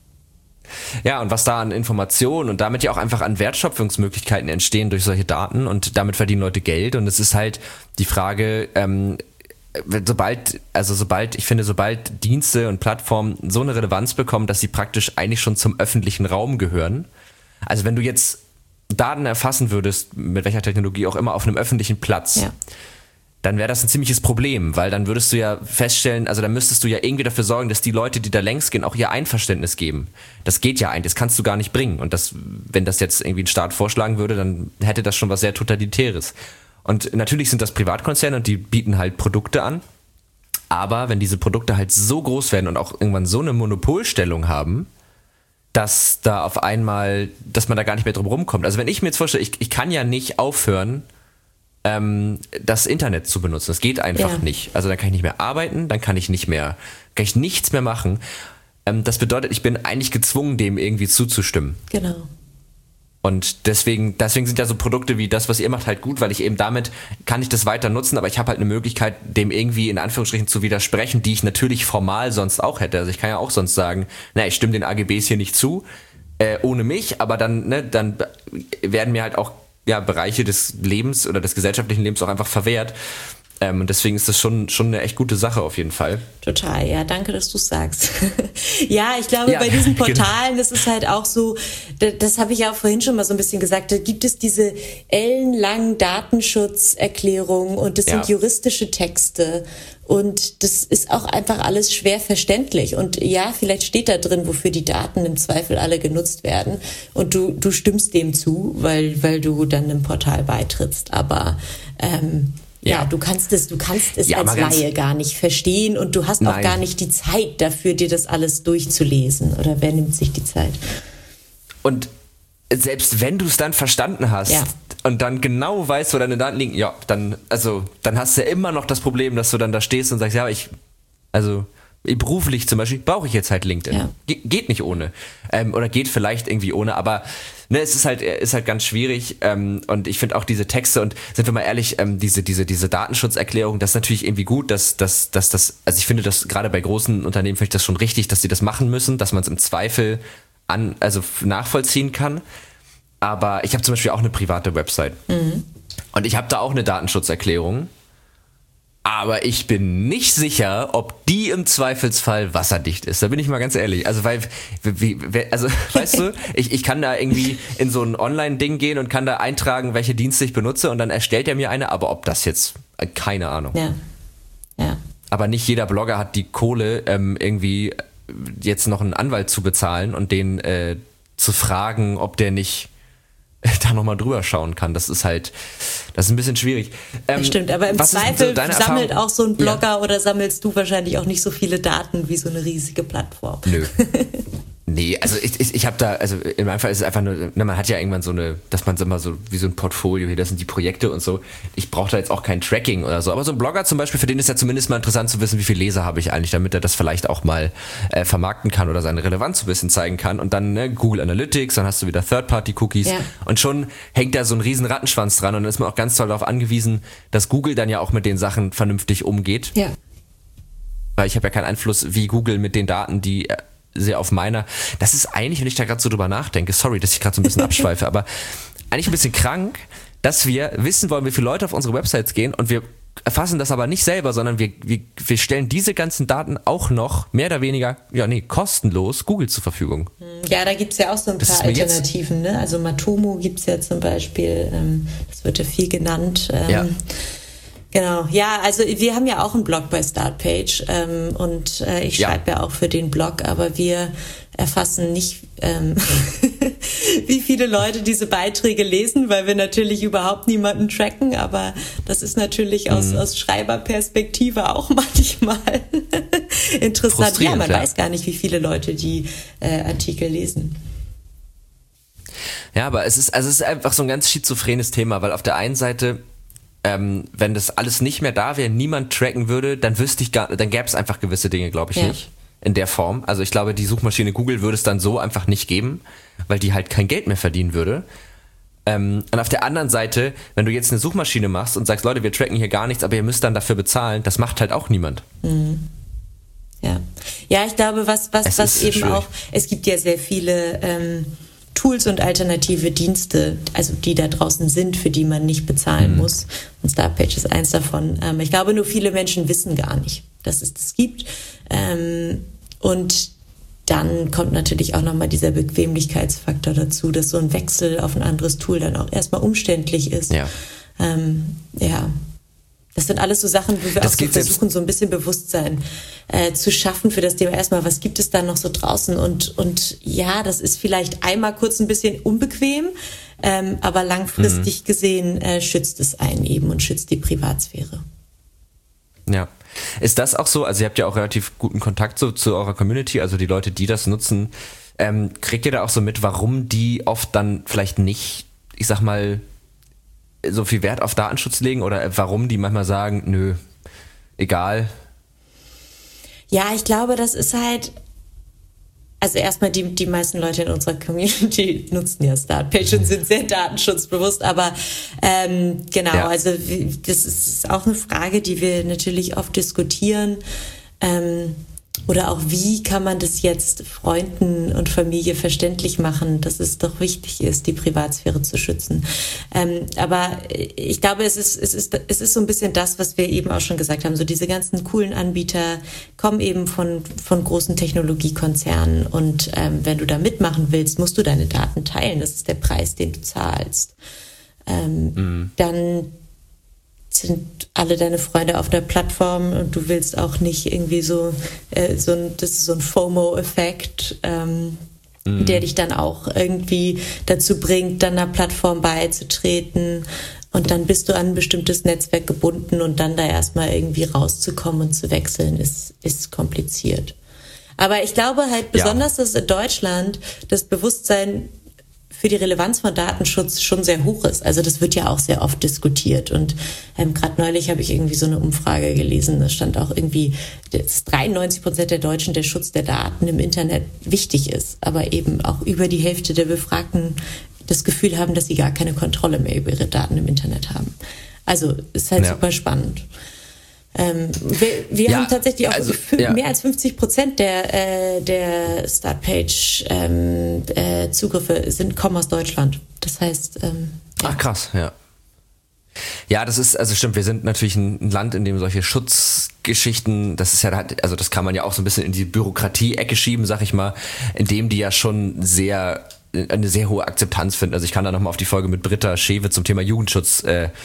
Ja, und was da an Informationen und damit ja auch einfach an Wertschöpfungsmöglichkeiten entstehen durch solche Daten und damit verdienen Leute Geld. Und es ist halt die Frage, ähm, sobald, also sobald, ich finde, sobald Dienste und Plattformen so eine Relevanz bekommen, dass sie praktisch eigentlich schon zum öffentlichen Raum gehören. Also wenn du jetzt Daten erfassen würdest, mit welcher Technologie auch immer, auf einem öffentlichen Platz, ja. dann wäre das ein ziemliches Problem, weil dann würdest du ja feststellen, also dann müsstest du ja irgendwie dafür sorgen, dass die Leute, die da längs gehen, auch ihr Einverständnis geben. Das geht ja eigentlich, das kannst du gar nicht bringen. Und das, wenn das jetzt irgendwie ein Staat vorschlagen würde, dann hätte das schon was sehr Totalitäres. Und natürlich sind das Privatkonzerne und die bieten halt Produkte an. Aber wenn diese Produkte halt so groß werden und auch irgendwann so eine Monopolstellung haben, dass da auf einmal, dass man da gar nicht mehr drum rumkommt. Also wenn ich mir jetzt vorstelle, ich, ich kann ja nicht aufhören, das Internet zu benutzen. Das geht einfach ja. nicht. Also dann kann ich nicht mehr arbeiten, dann kann ich nicht mehr, kann ich nichts mehr machen. Das bedeutet, ich bin eigentlich gezwungen, dem irgendwie zuzustimmen. Genau. Und deswegen, deswegen sind ja so Produkte wie das, was ihr macht, halt gut, weil ich eben damit kann ich das weiter nutzen, aber ich habe halt eine Möglichkeit, dem irgendwie in Anführungsstrichen zu widersprechen, die ich natürlich formal sonst auch hätte. Also ich kann ja auch sonst sagen, na, ich stimme den A G Bs hier nicht zu, äh, ohne mich, aber dann, ne, dann werden mir halt auch ja, Bereiche des Lebens oder des gesellschaftlichen Lebens auch einfach verwehrt. Ähm, und deswegen ist das schon, schon eine echt gute Sache auf jeden Fall. Total, ja, danke, dass du es sagst. Ja, ich glaube, ja, bei diesen Portalen, genau. das ist halt auch so, das, das habe ich ja auch vorhin schon mal so ein bisschen gesagt, da gibt es diese ellenlangen Datenschutzerklärungen und das ja. sind juristische Texte. Und das ist auch einfach alles schwer verständlich. Und ja, vielleicht steht da drin, wofür die Daten im Zweifel alle genutzt werden. Und du, du stimmst dem zu, weil, weil du dann einem Portal beitrittst. Aber ähm, ja. ja, du kannst es, du kannst es ja, als Laie gar nicht verstehen und du hast Nein. auch gar nicht die Zeit dafür, dir das alles durchzulesen. Oder wer nimmt sich die Zeit? Und selbst wenn du es dann verstanden hast ja. und dann genau weißt, wo deine Daten liegen, ja, dann, also, dann hast du ja immer noch das Problem, dass du dann da stehst und sagst, ja, ich, also, beruflich zum Beispiel, brauche ich jetzt halt LinkedIn. Ja. Ge- geht nicht ohne. Ähm, oder geht vielleicht irgendwie ohne, aber ne, es ist halt, ist halt ganz schwierig. Ähm, und ich finde auch diese Texte und sind wir mal ehrlich, ähm, diese, diese, diese Datenschutzerklärung, das ist natürlich irgendwie gut, dass, dass, dass das, also ich finde das gerade bei großen Unternehmen finde ich das schon richtig, dass sie das machen müssen, dass man es im Zweifel an, also nachvollziehen kann. Aber ich habe zum Beispiel auch eine private Website. Mhm. Und ich habe da auch eine Datenschutzerklärung. Aber ich bin nicht sicher, ob die im Zweifelsfall wasserdicht ist. Da bin ich mal ganz ehrlich. Also, weil, wie, also, weißt du, ich, ich kann da irgendwie in so ein Online-Ding gehen und kann da eintragen, welche Dienste ich benutze und dann erstellt er mir eine. Aber ob das jetzt, keine Ahnung. Ja, ja. aber nicht jeder Blogger hat die Kohle, ähm, irgendwie jetzt noch einen Anwalt zu bezahlen und den äh, zu fragen, ob der nicht da nochmal drüber schauen kann. Das ist halt, das ist ein bisschen schwierig. Ähm, das stimmt, aber im Zweifel so sammelt Erfahrung? auch so ein Blogger Ja. oder sammelst du wahrscheinlich auch nicht so viele Daten wie so eine riesige Plattform. Nö. Nee, also ich, ich, ich habe da, also in meinem Fall ist es einfach nur, ne, man hat ja irgendwann so eine, dass man immer so wie so ein Portfolio, hier, das sind die Projekte und so. Ich brauche da jetzt auch kein Tracking oder so, aber so ein Blogger zum Beispiel, für den ist ja zumindest mal interessant zu wissen, wie viele Leser habe ich eigentlich, damit er das vielleicht auch mal äh, vermarkten kann oder seine Relevanz so ein bisschen zeigen kann. Und dann ne, Google Analytics, dann hast du wieder Third-Party-Cookies Ja. und schon hängt da so ein riesen Rattenschwanz dran und dann ist man auch ganz toll darauf angewiesen, dass Google dann ja auch mit den Sachen vernünftig umgeht. Ja. Weil ich habe ja keinen Einfluss, wie Google mit den Daten, die äh, sehr auf meiner, das ist eigentlich, wenn ich da gerade so drüber nachdenke, sorry, dass ich gerade so ein bisschen abschweife, aber eigentlich ein bisschen krank, dass wir wissen wollen, wie viele Leute auf unsere Websites gehen und wir erfassen das aber nicht selber, sondern wir, wir, wir stellen diese ganzen Daten auch noch mehr oder weniger, ja nee, kostenlos Google zur Verfügung. Ja, da gibt's ja auch so ein Das paar ist mir jetzt- Alternativen. Ne? Also Matomo gibt's ja zum Beispiel, ähm, das wird ja viel genannt. Ähm, Ja. Genau, ja, also wir haben ja auch einen Blog bei Startpage ähm, und äh, ich Ja. schreibe ja auch für den Blog, aber wir erfassen nicht, ähm, wie viele Leute diese Beiträge lesen, weil wir natürlich überhaupt niemanden tracken, aber das ist natürlich aus, Mhm. aus Schreiberperspektive auch manchmal interessant. Ja, Frustrierend, man ja. weiß gar nicht, wie viele Leute die äh, Artikel lesen. Ja, aber es ist, also es ist einfach so ein ganz schizophrenes Thema, weil auf der einen Seite, ähm, wenn das alles nicht mehr da wäre, niemand tracken würde, dann wüsste ich gar, dann gäbe es einfach gewisse Dinge, glaube ich, Ja. nicht. In der Form. Also ich glaube, die Suchmaschine Google würde es dann so einfach nicht geben, weil die halt kein Geld mehr verdienen würde. Ähm, und auf der anderen Seite, wenn du jetzt eine Suchmaschine machst und sagst, Leute, wir tracken hier gar nichts, aber ihr müsst dann dafür bezahlen, das macht halt auch niemand. Ja, ja, ich glaube, was, was, Es was ist eben schwierig. auch, es gibt ja sehr viele ähm, Tools und alternative Dienste, also die da draußen sind, für die man nicht bezahlen Mhm. muss. Und Startpage ist eins davon. Ähm, ich glaube, nur viele Menschen wissen gar nicht, dass es das gibt. Ähm, und dann kommt natürlich auch nochmal dieser Bequemlichkeitsfaktor dazu, dass so ein Wechsel auf ein anderes Tool dann auch erstmal umständlich ist. Ja. Ähm, ja. Das sind alles so Sachen, wo wir Das auch so geht selbst- versuchen, so ein bisschen Bewusstsein äh, zu schaffen für das Thema. Erstmal, was gibt es da noch so draußen? Und, und ja, das ist vielleicht einmal kurz ein bisschen unbequem, ähm, aber langfristig Mhm. gesehen äh, schützt es einen eben und schützt die Privatsphäre. Ja. Ist das auch so, also ihr habt ja auch relativ guten Kontakt so zu eurer Community, also die Leute, die das nutzen, ähm, kriegt ihr da auch so mit, warum die oft dann vielleicht nicht, ich sag mal, so viel Wert auf Datenschutz legen oder warum die manchmal sagen, nö, egal. Ja, ich glaube, das ist halt, also erstmal die, die meisten Leute in unserer Community nutzen ja Startpage und sind sehr datenschutzbewusst, aber ähm, genau, Ja. also wie- das ist auch eine Frage, die wir natürlich oft diskutieren. Ähm, oder auch, wie kann man das jetzt Freunden und Familie verständlich machen, dass es doch wichtig ist, die Privatsphäre zu schützen. Ähm, aber ich glaube, es ist, es ist, es ist so ein bisschen das, was wir eben auch schon gesagt haben. So diese ganzen coolen Anbieter kommen eben von, von großen Technologiekonzernen. Und ähm, wenn du da mitmachen willst, musst du deine Daten teilen. Das ist der Preis, den du zahlst. Ähm, mhm. Dann sind alle deine Freunde auf der Plattform und du willst auch nicht irgendwie so, äh, so ein, das ist so ein FOMO-Effekt, ähm, mm. der dich dann auch irgendwie dazu bringt, dann einer Plattform beizutreten und dann bist du an ein bestimmtes Netzwerk gebunden und dann da erstmal irgendwie rauszukommen und zu wechseln ist, ist kompliziert. Aber ich glaube halt besonders, ja. dass in Deutschland das Bewusstsein für die Relevanz von Datenschutz schon sehr hoch ist. Also das wird ja auch sehr oft diskutiert. Und ähm, gerade neulich habe ich irgendwie so eine Umfrage gelesen, da stand auch irgendwie, dass dreiundneunzig Prozent der Deutschen der Schutz der Daten im Internet wichtig ist. Aber eben auch über die Hälfte der Befragten das Gefühl haben, dass sie gar keine Kontrolle mehr über ihre Daten im Internet haben. Also ist halt ja. super spannend. Ähm, wir wir ja, haben tatsächlich auch also, f- ja. mehr als fünfzig Prozent der, äh, der Startpage ähm, äh, Zugriffe sind, kommen aus Deutschland. Das heißt, ähm, ja. Ach krass, ja. Ja, das ist, also stimmt, wir sind natürlich ein Land, in dem solche Schutzgeschichten, das ist ja, also das kann man ja auch so ein bisschen in die Bürokratie-Ecke schieben, sag ich mal, in dem die ja schon sehr, eine sehr hohe Akzeptanz finden. Also ich kann da nochmal auf die Folge mit Britta Schewe zum Thema Jugendschutz äh,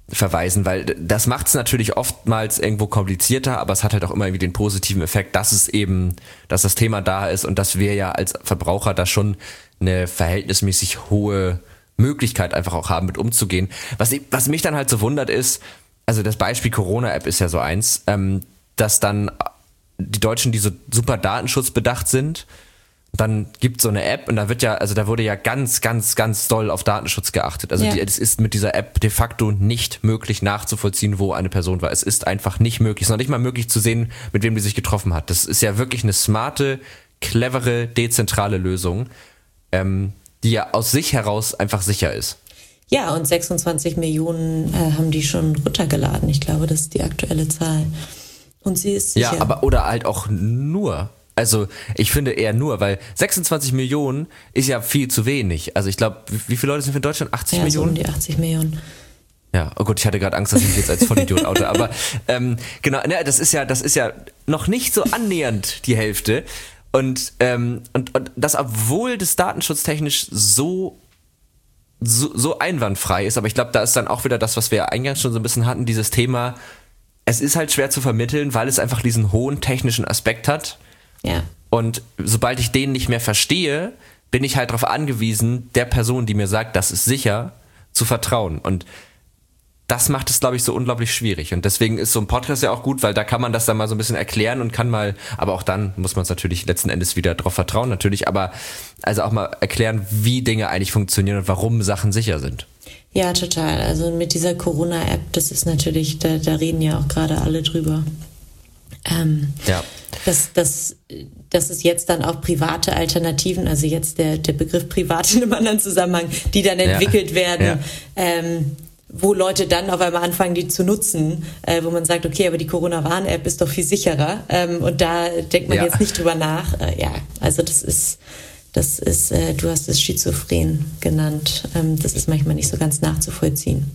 verweisen, weil das macht es natürlich oftmals irgendwo komplizierter, aber es hat halt auch immer irgendwie den positiven Effekt, dass es eben, dass das Thema da ist und dass wir ja als Verbraucher da schon eine verhältnismäßig hohe Möglichkeit einfach auch haben, mit umzugehen. Was, ich, was mich dann halt so wundert ist, also das Beispiel Corona-App ist ja so eins, ähm, dass dann die Deutschen, die so super datenschutzbedacht sind, dann gibt so eine App und da wird ja, also da wurde ja ganz, ganz, ganz doll auf Datenschutz geachtet. Also ja. die, es ist mit dieser App de facto nicht möglich nachzuvollziehen, wo eine Person war. Es ist einfach nicht möglich. Es ist noch nicht mal möglich zu sehen, mit wem die sich getroffen hat. Das ist ja wirklich eine smarte, clevere, dezentrale Lösung, ähm, die ja aus sich heraus einfach sicher ist. Ja, und sechsundzwanzig Millionen äh, haben die schon runtergeladen. Ich glaube, das ist die aktuelle Zahl. Und sie ist sicher. Ja, aber oder halt auch nur. Also ich finde eher nur, weil sechsundzwanzig Millionen ist ja viel zu wenig. Also ich glaube, wie, wie viele Leute sind wir in Deutschland? achtzig ja, Millionen? So um die achtzig Millionen. Ja, oh Gott, ich hatte gerade Angst, dass ich mich jetzt als Vollidiot oute. Aber ähm, genau, ne, das ist ja, das ist ja noch nicht so annähernd die Hälfte. Und, ähm, und, und das, obwohl das datenschutztechnisch so, so, so einwandfrei ist. Aber ich glaube, da ist dann auch wieder das, was wir eingangs schon so ein bisschen hatten, dieses Thema, es ist halt schwer zu vermitteln, weil es einfach diesen hohen technischen Aspekt hat. Ja. Und sobald ich den nicht mehr verstehe, bin ich halt darauf angewiesen, der Person, die mir sagt, das ist sicher, zu vertrauen. Und das macht es, glaube ich, so unglaublich schwierig. Und deswegen ist so ein Podcast ja auch gut, weil da kann man das dann mal so ein bisschen erklären und kann mal, aber auch dann muss man es natürlich letzten Endes wieder drauf vertrauen, natürlich, aber also auch mal erklären, wie Dinge eigentlich funktionieren und warum Sachen sicher sind. Ja, total. Also mit dieser Corona-App, das ist natürlich, da, da reden ja auch gerade alle drüber. Ähm, ja. Dass, dass, dass es jetzt dann auch private Alternativen, also jetzt der, der Begriff privat in einem anderen Zusammenhang, die dann entwickelt ja. werden, ja. Ähm, wo Leute dann auf einmal anfangen, die zu nutzen, äh, wo man sagt, okay, aber die Corona-Warn-App ist doch viel sicherer. Ähm, und da denkt man ja. jetzt nicht drüber nach. Äh, ja, also das ist, das ist, äh, du hast es schizophren genannt. Ähm, das ist manchmal nicht so ganz nachzuvollziehen.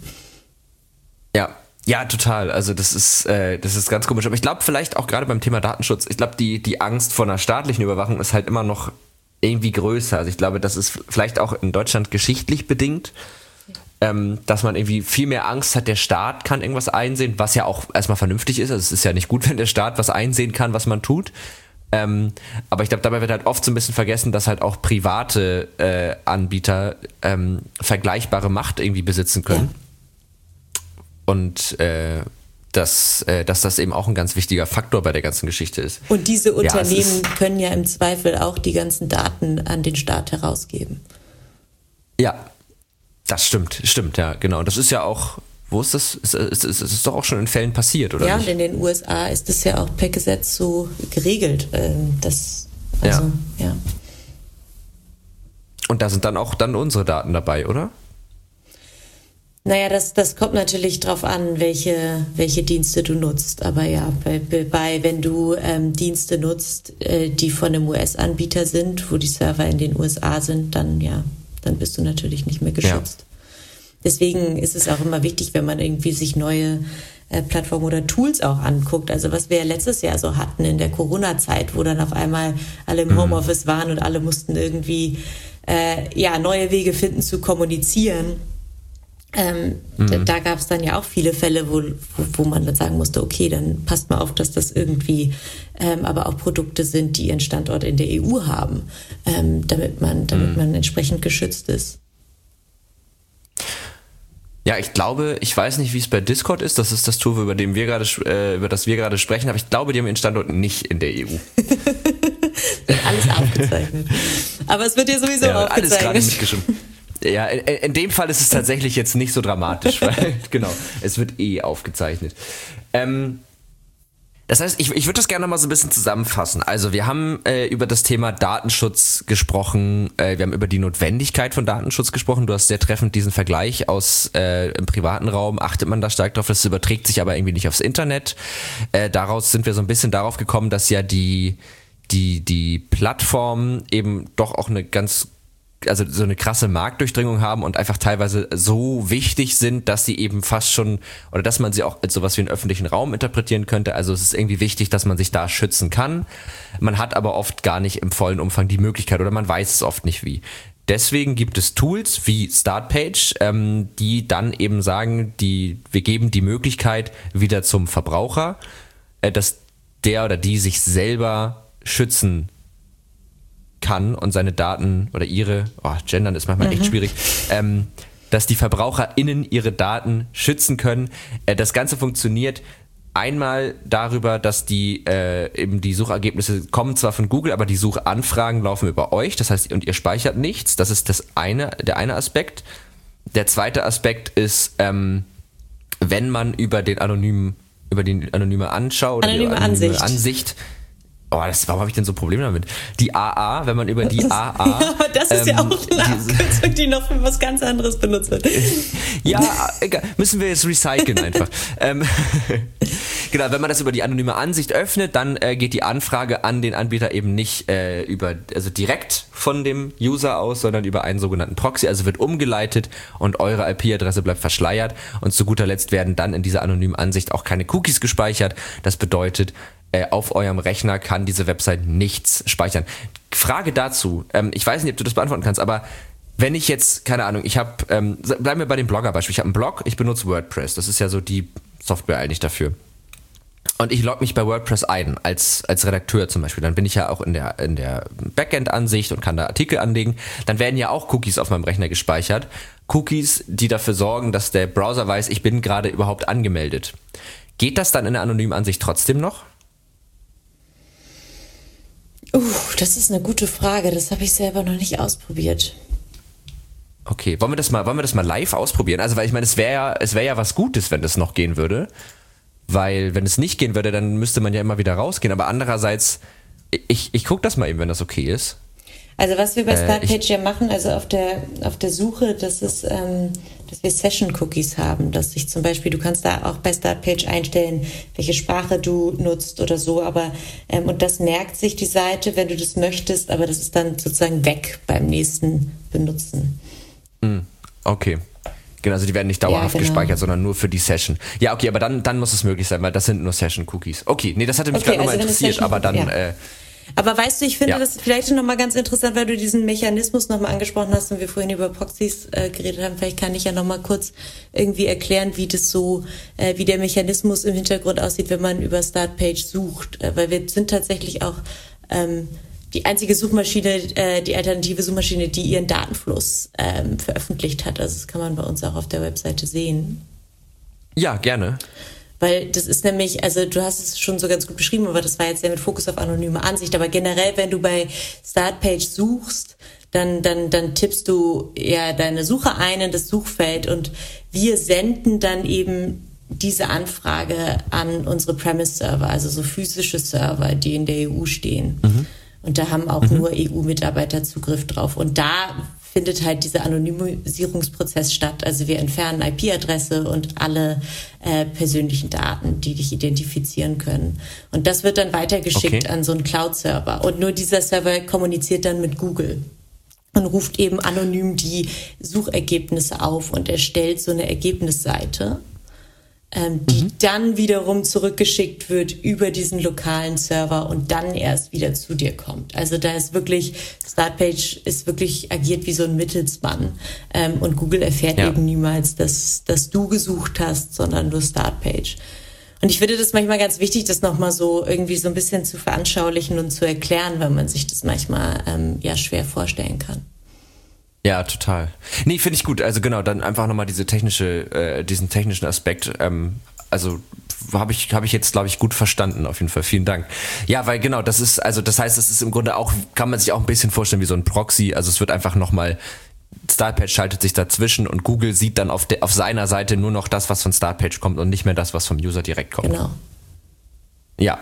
Ja. Ja, total. Also das ist äh, das ist ganz komisch. Aber ich glaube vielleicht auch gerade beim Thema Datenschutz, ich glaube die die Angst vor einer staatlichen Überwachung ist halt immer noch irgendwie größer. Also ich glaube, das ist vielleicht auch in Deutschland geschichtlich bedingt, ähm, dass man irgendwie viel mehr Angst hat, der Staat kann irgendwas einsehen, was ja auch erstmal vernünftig ist. Also es ist ja nicht gut, wenn der Staat was einsehen kann, was man tut. Ähm, aber ich glaube, dabei wird halt oft so ein bisschen vergessen, dass halt auch private äh, Anbieter ähm, vergleichbare Macht irgendwie besitzen können. Ja. Und äh, dass, äh, dass das eben auch ein ganz wichtiger Faktor bei der ganzen Geschichte ist. Und diese Unternehmen ja, können ja im Zweifel auch die ganzen Daten an den Staat herausgeben. Ja, das stimmt, stimmt, ja, genau. Das ist ja auch, wo ist das? Es ist, ist, ist, ist doch auch schon in Fällen passiert, oder ja, nicht? Ja, und in den U S A ist das ja auch per Gesetz so geregelt. Ähm, das, also, ja. ja. Und da sind dann auch dann unsere Daten dabei, oder? Naja, das, das kommt natürlich drauf an, welche, welche Dienste du nutzt. Aber ja, bei, bei wenn du ähm, Dienste nutzt, äh, die von einem U S-Anbieter sind, wo die Server in den U S A sind, dann ja, dann bist du natürlich nicht mehr geschützt. Ja. Deswegen ist es auch immer wichtig, wenn man irgendwie sich neue äh, Plattformen oder Tools auch anguckt. Also was wir ja letztes Jahr so hatten in der Corona-Zeit, wo dann auf einmal alle im Homeoffice waren und alle mussten irgendwie äh, ja neue Wege finden zu kommunizieren. Ähm, mhm. Da, da gab es dann ja auch viele Fälle, wo, wo, wo man dann sagen musste, okay, dann passt mal auf, dass das irgendwie ähm, aber auch Produkte sind, die ihren Standort in der E U haben, ähm, damit man, damit mhm. man entsprechend geschützt ist. Ja, ich glaube, ich weiß nicht, wie es bei Discord ist. Das ist das Tool, über, dem wir grade, äh, über das wir gerade sprechen, aber ich glaube, die haben ihren Standort nicht in der E U. Alles aufgezeichnet. Aber es wird ja sowieso ja, aufgezeichnet. Alles gerade mitgeschrieben. Ja, in, in dem Fall ist es tatsächlich jetzt nicht so dramatisch, weil, genau, es wird eh aufgezeichnet. Ähm, das heißt, ich, ich würde das gerne mal so ein bisschen zusammenfassen. Also wir haben äh, über das Thema Datenschutz gesprochen, äh, wir haben über die Notwendigkeit von Datenschutz gesprochen. Du hast sehr treffend diesen Vergleich aus äh, im privaten Raum, achtet man da stark drauf, das überträgt sich aber irgendwie nicht aufs Internet. Äh, daraus sind wir so ein bisschen darauf gekommen, dass ja die, die, die Plattformen eben doch auch eine ganz also so eine krasse Marktdurchdringung haben und einfach teilweise so wichtig sind, dass sie eben fast schon, oder dass man sie auch als sowas wie einen öffentlichen Raum interpretieren könnte. Also es ist irgendwie wichtig, dass man sich da schützen kann. Man hat aber oft gar nicht im vollen Umfang die Möglichkeit oder man weiß es oft nicht wie. deswegen gibt es Tools wie Startpage, ähm, die dann eben sagen, die, wir geben die Möglichkeit wieder zum Verbraucher, äh, dass der oder die sich selber schützen kann und seine Daten oder ihre, oh, gendern ist manchmal mhm. echt schwierig, ähm, dass die VerbraucherInnen ihre Daten schützen können. Äh, das Ganze funktioniert einmal darüber, dass die äh, eben die Suchergebnisse kommen zwar von Google, aber die Suchanfragen laufen über euch, das heißt, und ihr speichert nichts. Das ist das eine, der eine Aspekt. Der zweite Aspekt ist, ähm, wenn man über den anonymen, über die anonyme Anschau oder anonyme die anonyme Ansicht, Ansicht Oh, das, warum habe ich denn so Probleme damit? Die A A, wenn man über die A A... Ja, aber das ist ähm, ja auch eine Abkürzung, die noch für was ganz anderes benutzt wird. Ja, egal. Müssen wir jetzt recyceln einfach. ähm, genau, wenn man das über die anonyme Ansicht öffnet, dann äh, geht die Anfrage an den Anbieter eben nicht äh, über, also direkt von dem User aus, sondern über einen sogenannten Proxy, also wird umgeleitet und eure I P-Adresse bleibt verschleiert und zu guter Letzt werden dann in dieser anonymen Ansicht auch keine Cookies gespeichert. Das bedeutet, auf eurem Rechner kann diese Website nichts speichern. Frage dazu, ähm, ich weiß nicht, ob du das beantworten kannst, aber wenn ich jetzt, keine Ahnung, ich habe, ähm, bleiben wir bei dem Blogger-Beispiel, ich habe einen Blog, ich benutze WordPress, das ist ja so die Software eigentlich dafür. Und ich logge mich bei WordPress ein, als, als Redakteur zum Beispiel, dann bin ich ja auch in der, in der Backend-Ansicht und kann da Artikel anlegen, dann werden ja auch Cookies auf meinem Rechner gespeichert. Cookies, die dafür sorgen, dass der Browser weiß, ich bin gerade überhaupt angemeldet. Geht das dann in der anonymen Ansicht trotzdem noch? Uh, das ist eine gute Frage. Das habe ich selber noch nicht ausprobiert. Okay, wollen wir das mal, wollen wir das mal live ausprobieren? Also, weil ich meine, es wäre ja, es wäre ja was Gutes, wenn das noch gehen würde. Weil, wenn es nicht gehen würde, dann müsste man ja immer wieder rausgehen. Aber andererseits, ich, ich gucke das mal eben, wenn das okay ist. Also was wir bei Startpage äh, ja machen, also auf der auf der Suche, das ist, ähm, dass wir Session-Cookies haben, dass ich zum Beispiel, du kannst da auch bei Startpage einstellen, welche Sprache du nutzt oder so, aber ähm, und das merkt sich die Seite, wenn du das möchtest, aber das ist dann sozusagen weg beim nächsten Benutzen. Okay. Genau, also die werden nicht dauerhaft ja, genau. gespeichert, sondern nur für die Session. Ja, okay, aber dann, dann muss es möglich sein, weil das sind nur Session-Cookies. Okay, nee, das hatte mich okay, gerade also nochmal interessiert, aber dann... Ja. Äh, Aber weißt du, ich finde ja. das vielleicht nochmal ganz interessant, weil du diesen Mechanismus nochmal angesprochen hast und wir vorhin über Proxys äh, geredet haben. Vielleicht kann ich ja nochmal kurz irgendwie erklären, wie das so, äh, wie der Mechanismus im Hintergrund aussieht, wenn man über Startpage sucht. Äh, weil wir sind tatsächlich auch ähm, die einzige Suchmaschine, äh, die alternative Suchmaschine, die ihren Datenfluss ähm, veröffentlicht hat. Also das kann man bei uns auch auf der Webseite sehen. Ja, gerne. Weil das ist nämlich, also du hast es schon so ganz gut beschrieben, aber das war jetzt ja mit Fokus auf anonyme Ansicht. Aber generell, wenn du bei Startpage suchst, dann, dann, dann tippst du ja deine Suche ein in das Suchfeld und wir senden dann eben diese Anfrage an unsere Premise-Server, also so physische Server, die in der E U stehen. Mhm. Und da haben auch mhm. nur E U-Mitarbeiter Zugriff drauf. Und da findet halt dieser Anonymisierungsprozess statt. Also wir entfernen I P-Adresse und alle äh, persönlichen Daten, die dich identifizieren können. Und das wird dann weitergeschickt okay. an so einen Cloud-Server. Und nur dieser Server kommuniziert dann mit Google und ruft eben anonym die Suchergebnisse auf und erstellt so eine Ergebnisseite, ähm, die mhm. dann wiederum zurückgeschickt wird über diesen lokalen Server und dann erst wieder zu dir kommt. Also da ist wirklich, Startpage ist wirklich, agiert wie so ein Mittelsmann. Ähm, und Google erfährt ja. eben niemals, dass, dass du gesucht hast, sondern nur Startpage. Und ich finde das manchmal ganz wichtig, das nochmal so irgendwie so ein bisschen zu veranschaulichen und zu erklären, weil man sich das manchmal ähm, ja schwer vorstellen kann. Ja, total. Nee, finde ich gut. Also genau, dann einfach nochmal diese technische, äh, diesen technischen Aspekt. Ähm, also habe ich, habe ich jetzt, glaube ich, gut verstanden. Auf jeden Fall. Vielen Dank. Ja, weil genau, das ist, also das heißt, es ist im Grunde auch, kann man sich auch ein bisschen vorstellen wie so ein Proxy. Also es wird einfach nochmal, Startpage schaltet sich dazwischen und Google sieht dann auf, de, auf seiner Seite nur noch das, was von Startpage kommt und nicht mehr das, was vom User direkt kommt. Genau. Ja.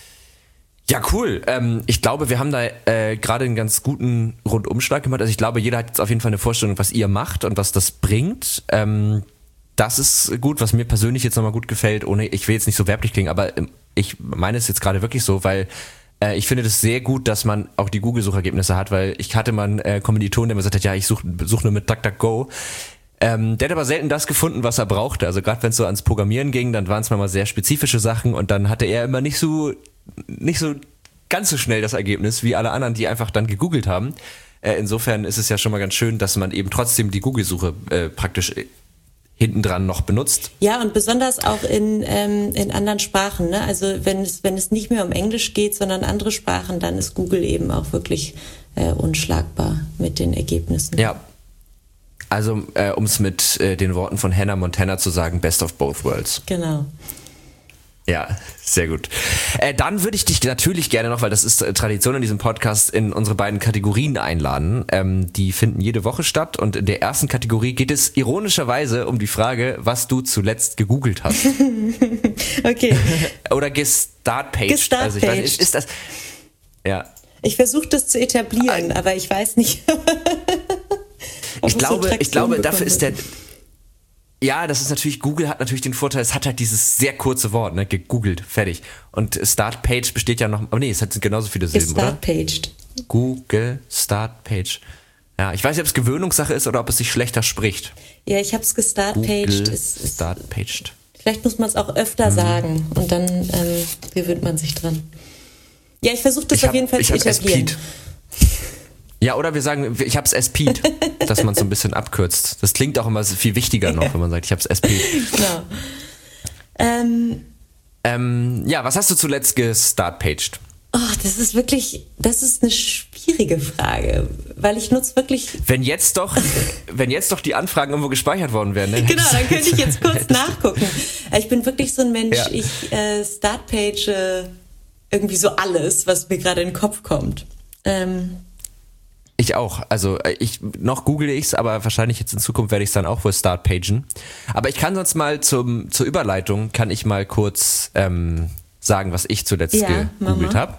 Ja, cool. Ähm, ich glaube, wir haben da äh, gerade einen ganz guten Rundumschlag gemacht. Also ich glaube, jeder hat jetzt auf jeden Fall eine Vorstellung, was ihr macht und was das bringt. Ähm, das ist gut, was mir persönlich jetzt nochmal gut gefällt. Ohne, ich will jetzt nicht so werblich klingen, aber ich meine es jetzt gerade wirklich so, weil äh, ich finde das sehr gut, dass man auch die Google-Suchergebnisse hat, weil ich hatte mal einen äh, Kommilitonen, der mir gesagt hat, ja, ich suche such nur mit DuckDuckGo. Ähm, der hat aber selten das gefunden, was er brauchte. Also gerade wenn es so ans Programmieren ging, dann waren es mal sehr spezifische Sachen und dann hatte er immer nicht so nicht so ganz so schnell das Ergebnis wie alle anderen, die einfach dann gegoogelt haben. Äh, insofern ist es ja schon mal ganz schön, dass man eben trotzdem die Google-Suche äh, praktisch hinten dran noch benutzt. Ja, und besonders auch in, ähm, in anderen Sprachen. Ne? Also wenn es, wenn es nicht mehr um Englisch geht, sondern andere Sprachen, dann ist Google eben auch wirklich äh, unschlagbar mit den Ergebnissen. Ja. Also, äh, um es mit äh, den Worten von Hannah Montana zu sagen, best of both worlds. Genau. Ja, sehr gut. Äh, dann würde ich dich natürlich gerne noch, weil das ist äh, Tradition in diesem Podcast, in unsere beiden Kategorien einladen. Ähm, die finden jede Woche statt und in der ersten Kategorie geht es ironischerweise um die Frage, was du zuletzt gegoogelt hast. Okay. Oder gestartpaged. Gestartpaged. Also ich weiß nicht, ist das... Ja. Ich versuche das zu etablieren, Ein, aber ich weiß nicht... Ich glaube, so ich glaube, dafür bekommen. ist der... Ja, das ist natürlich, Google hat natürlich den Vorteil, es hat halt dieses sehr kurze Wort, ne, gegoogelt, fertig. Und Startpage besteht ja noch, aber nee, es hat genauso viele Silben, oder? Gestartpaged. Google Startpage. Ja, ich weiß nicht, ob es Gewöhnungssache ist oder ob es sich schlechter spricht. Ja, ich habe es gestartpaged. Google Es ist- Startpaged. Vielleicht muss man es auch öfter Mhm. sagen und dann ähm, gewöhnt man sich dran. Ja, ich versuche das Ich auf hab- jeden Fall ich zu hab etablieren. S-Peed. Ja, oder wir sagen, ich hab's S P'd, dass man es so ein bisschen abkürzt. Das klingt auch immer viel wichtiger noch, wenn man sagt, ich hab's S P'd. Genau. Ähm, Ähm, ja, was hast du zuletzt gestartpaged? oh, das ist wirklich, das ist eine schwierige Frage, weil ich nutze wirklich... Wenn jetzt doch, wenn jetzt doch die Anfragen irgendwo gespeichert worden wären, ne? Genau, dann könnte ich jetzt kurz nachgucken. Ich bin wirklich so ein Mensch, Ja. ich äh, startpage äh, irgendwie so alles, was mir gerade in den Kopf kommt. Ähm, Ich auch. Also äh, ich noch google ich's, aber wahrscheinlich jetzt in Zukunft werde ich es dann auch wohl startpagen. Aber ich kann sonst mal zum zur Überleitung kann ich mal kurz ähm, sagen, was ich zuletzt Ja, gegoogelt Mama. habe.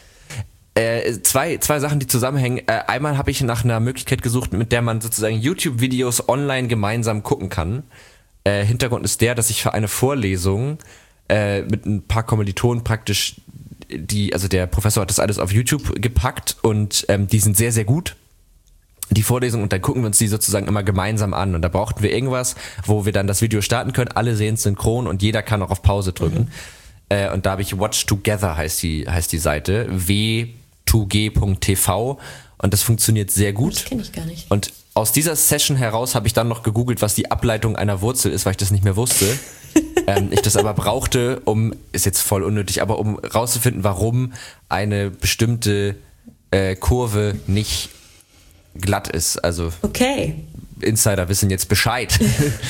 Äh, zwei, zwei Sachen, die zusammenhängen. Äh, einmal habe ich nach einer Möglichkeit gesucht, mit der man sozusagen YouTube-Videos online gemeinsam gucken kann. Äh, Hintergrund ist der, dass ich für eine Vorlesung äh, mit ein paar Kommilitonen praktisch die, also der Professor hat das alles auf YouTube gepackt und ähm, die sind sehr, sehr gut, die Vorlesung, und dann gucken wir uns die sozusagen immer gemeinsam an und da brauchten wir irgendwas, wo wir dann das Video starten können, alle sehen es synchron und jeder kann auch auf Pause drücken. Mhm. Äh, und da habe ich Watch Together heißt die, heißt die Seite, w zwei g punkt t v und das funktioniert sehr gut. das kenne ich gar nicht. Und aus dieser Session heraus habe ich dann noch gegoogelt, was die Ableitung einer Wurzel ist, weil ich das nicht mehr wusste. ähm, ich das aber brauchte, um, ist jetzt voll unnötig, aber um rauszufinden, warum eine bestimmte äh, Kurve nicht glatt ist. Also Okay, Insider wissen jetzt Bescheid.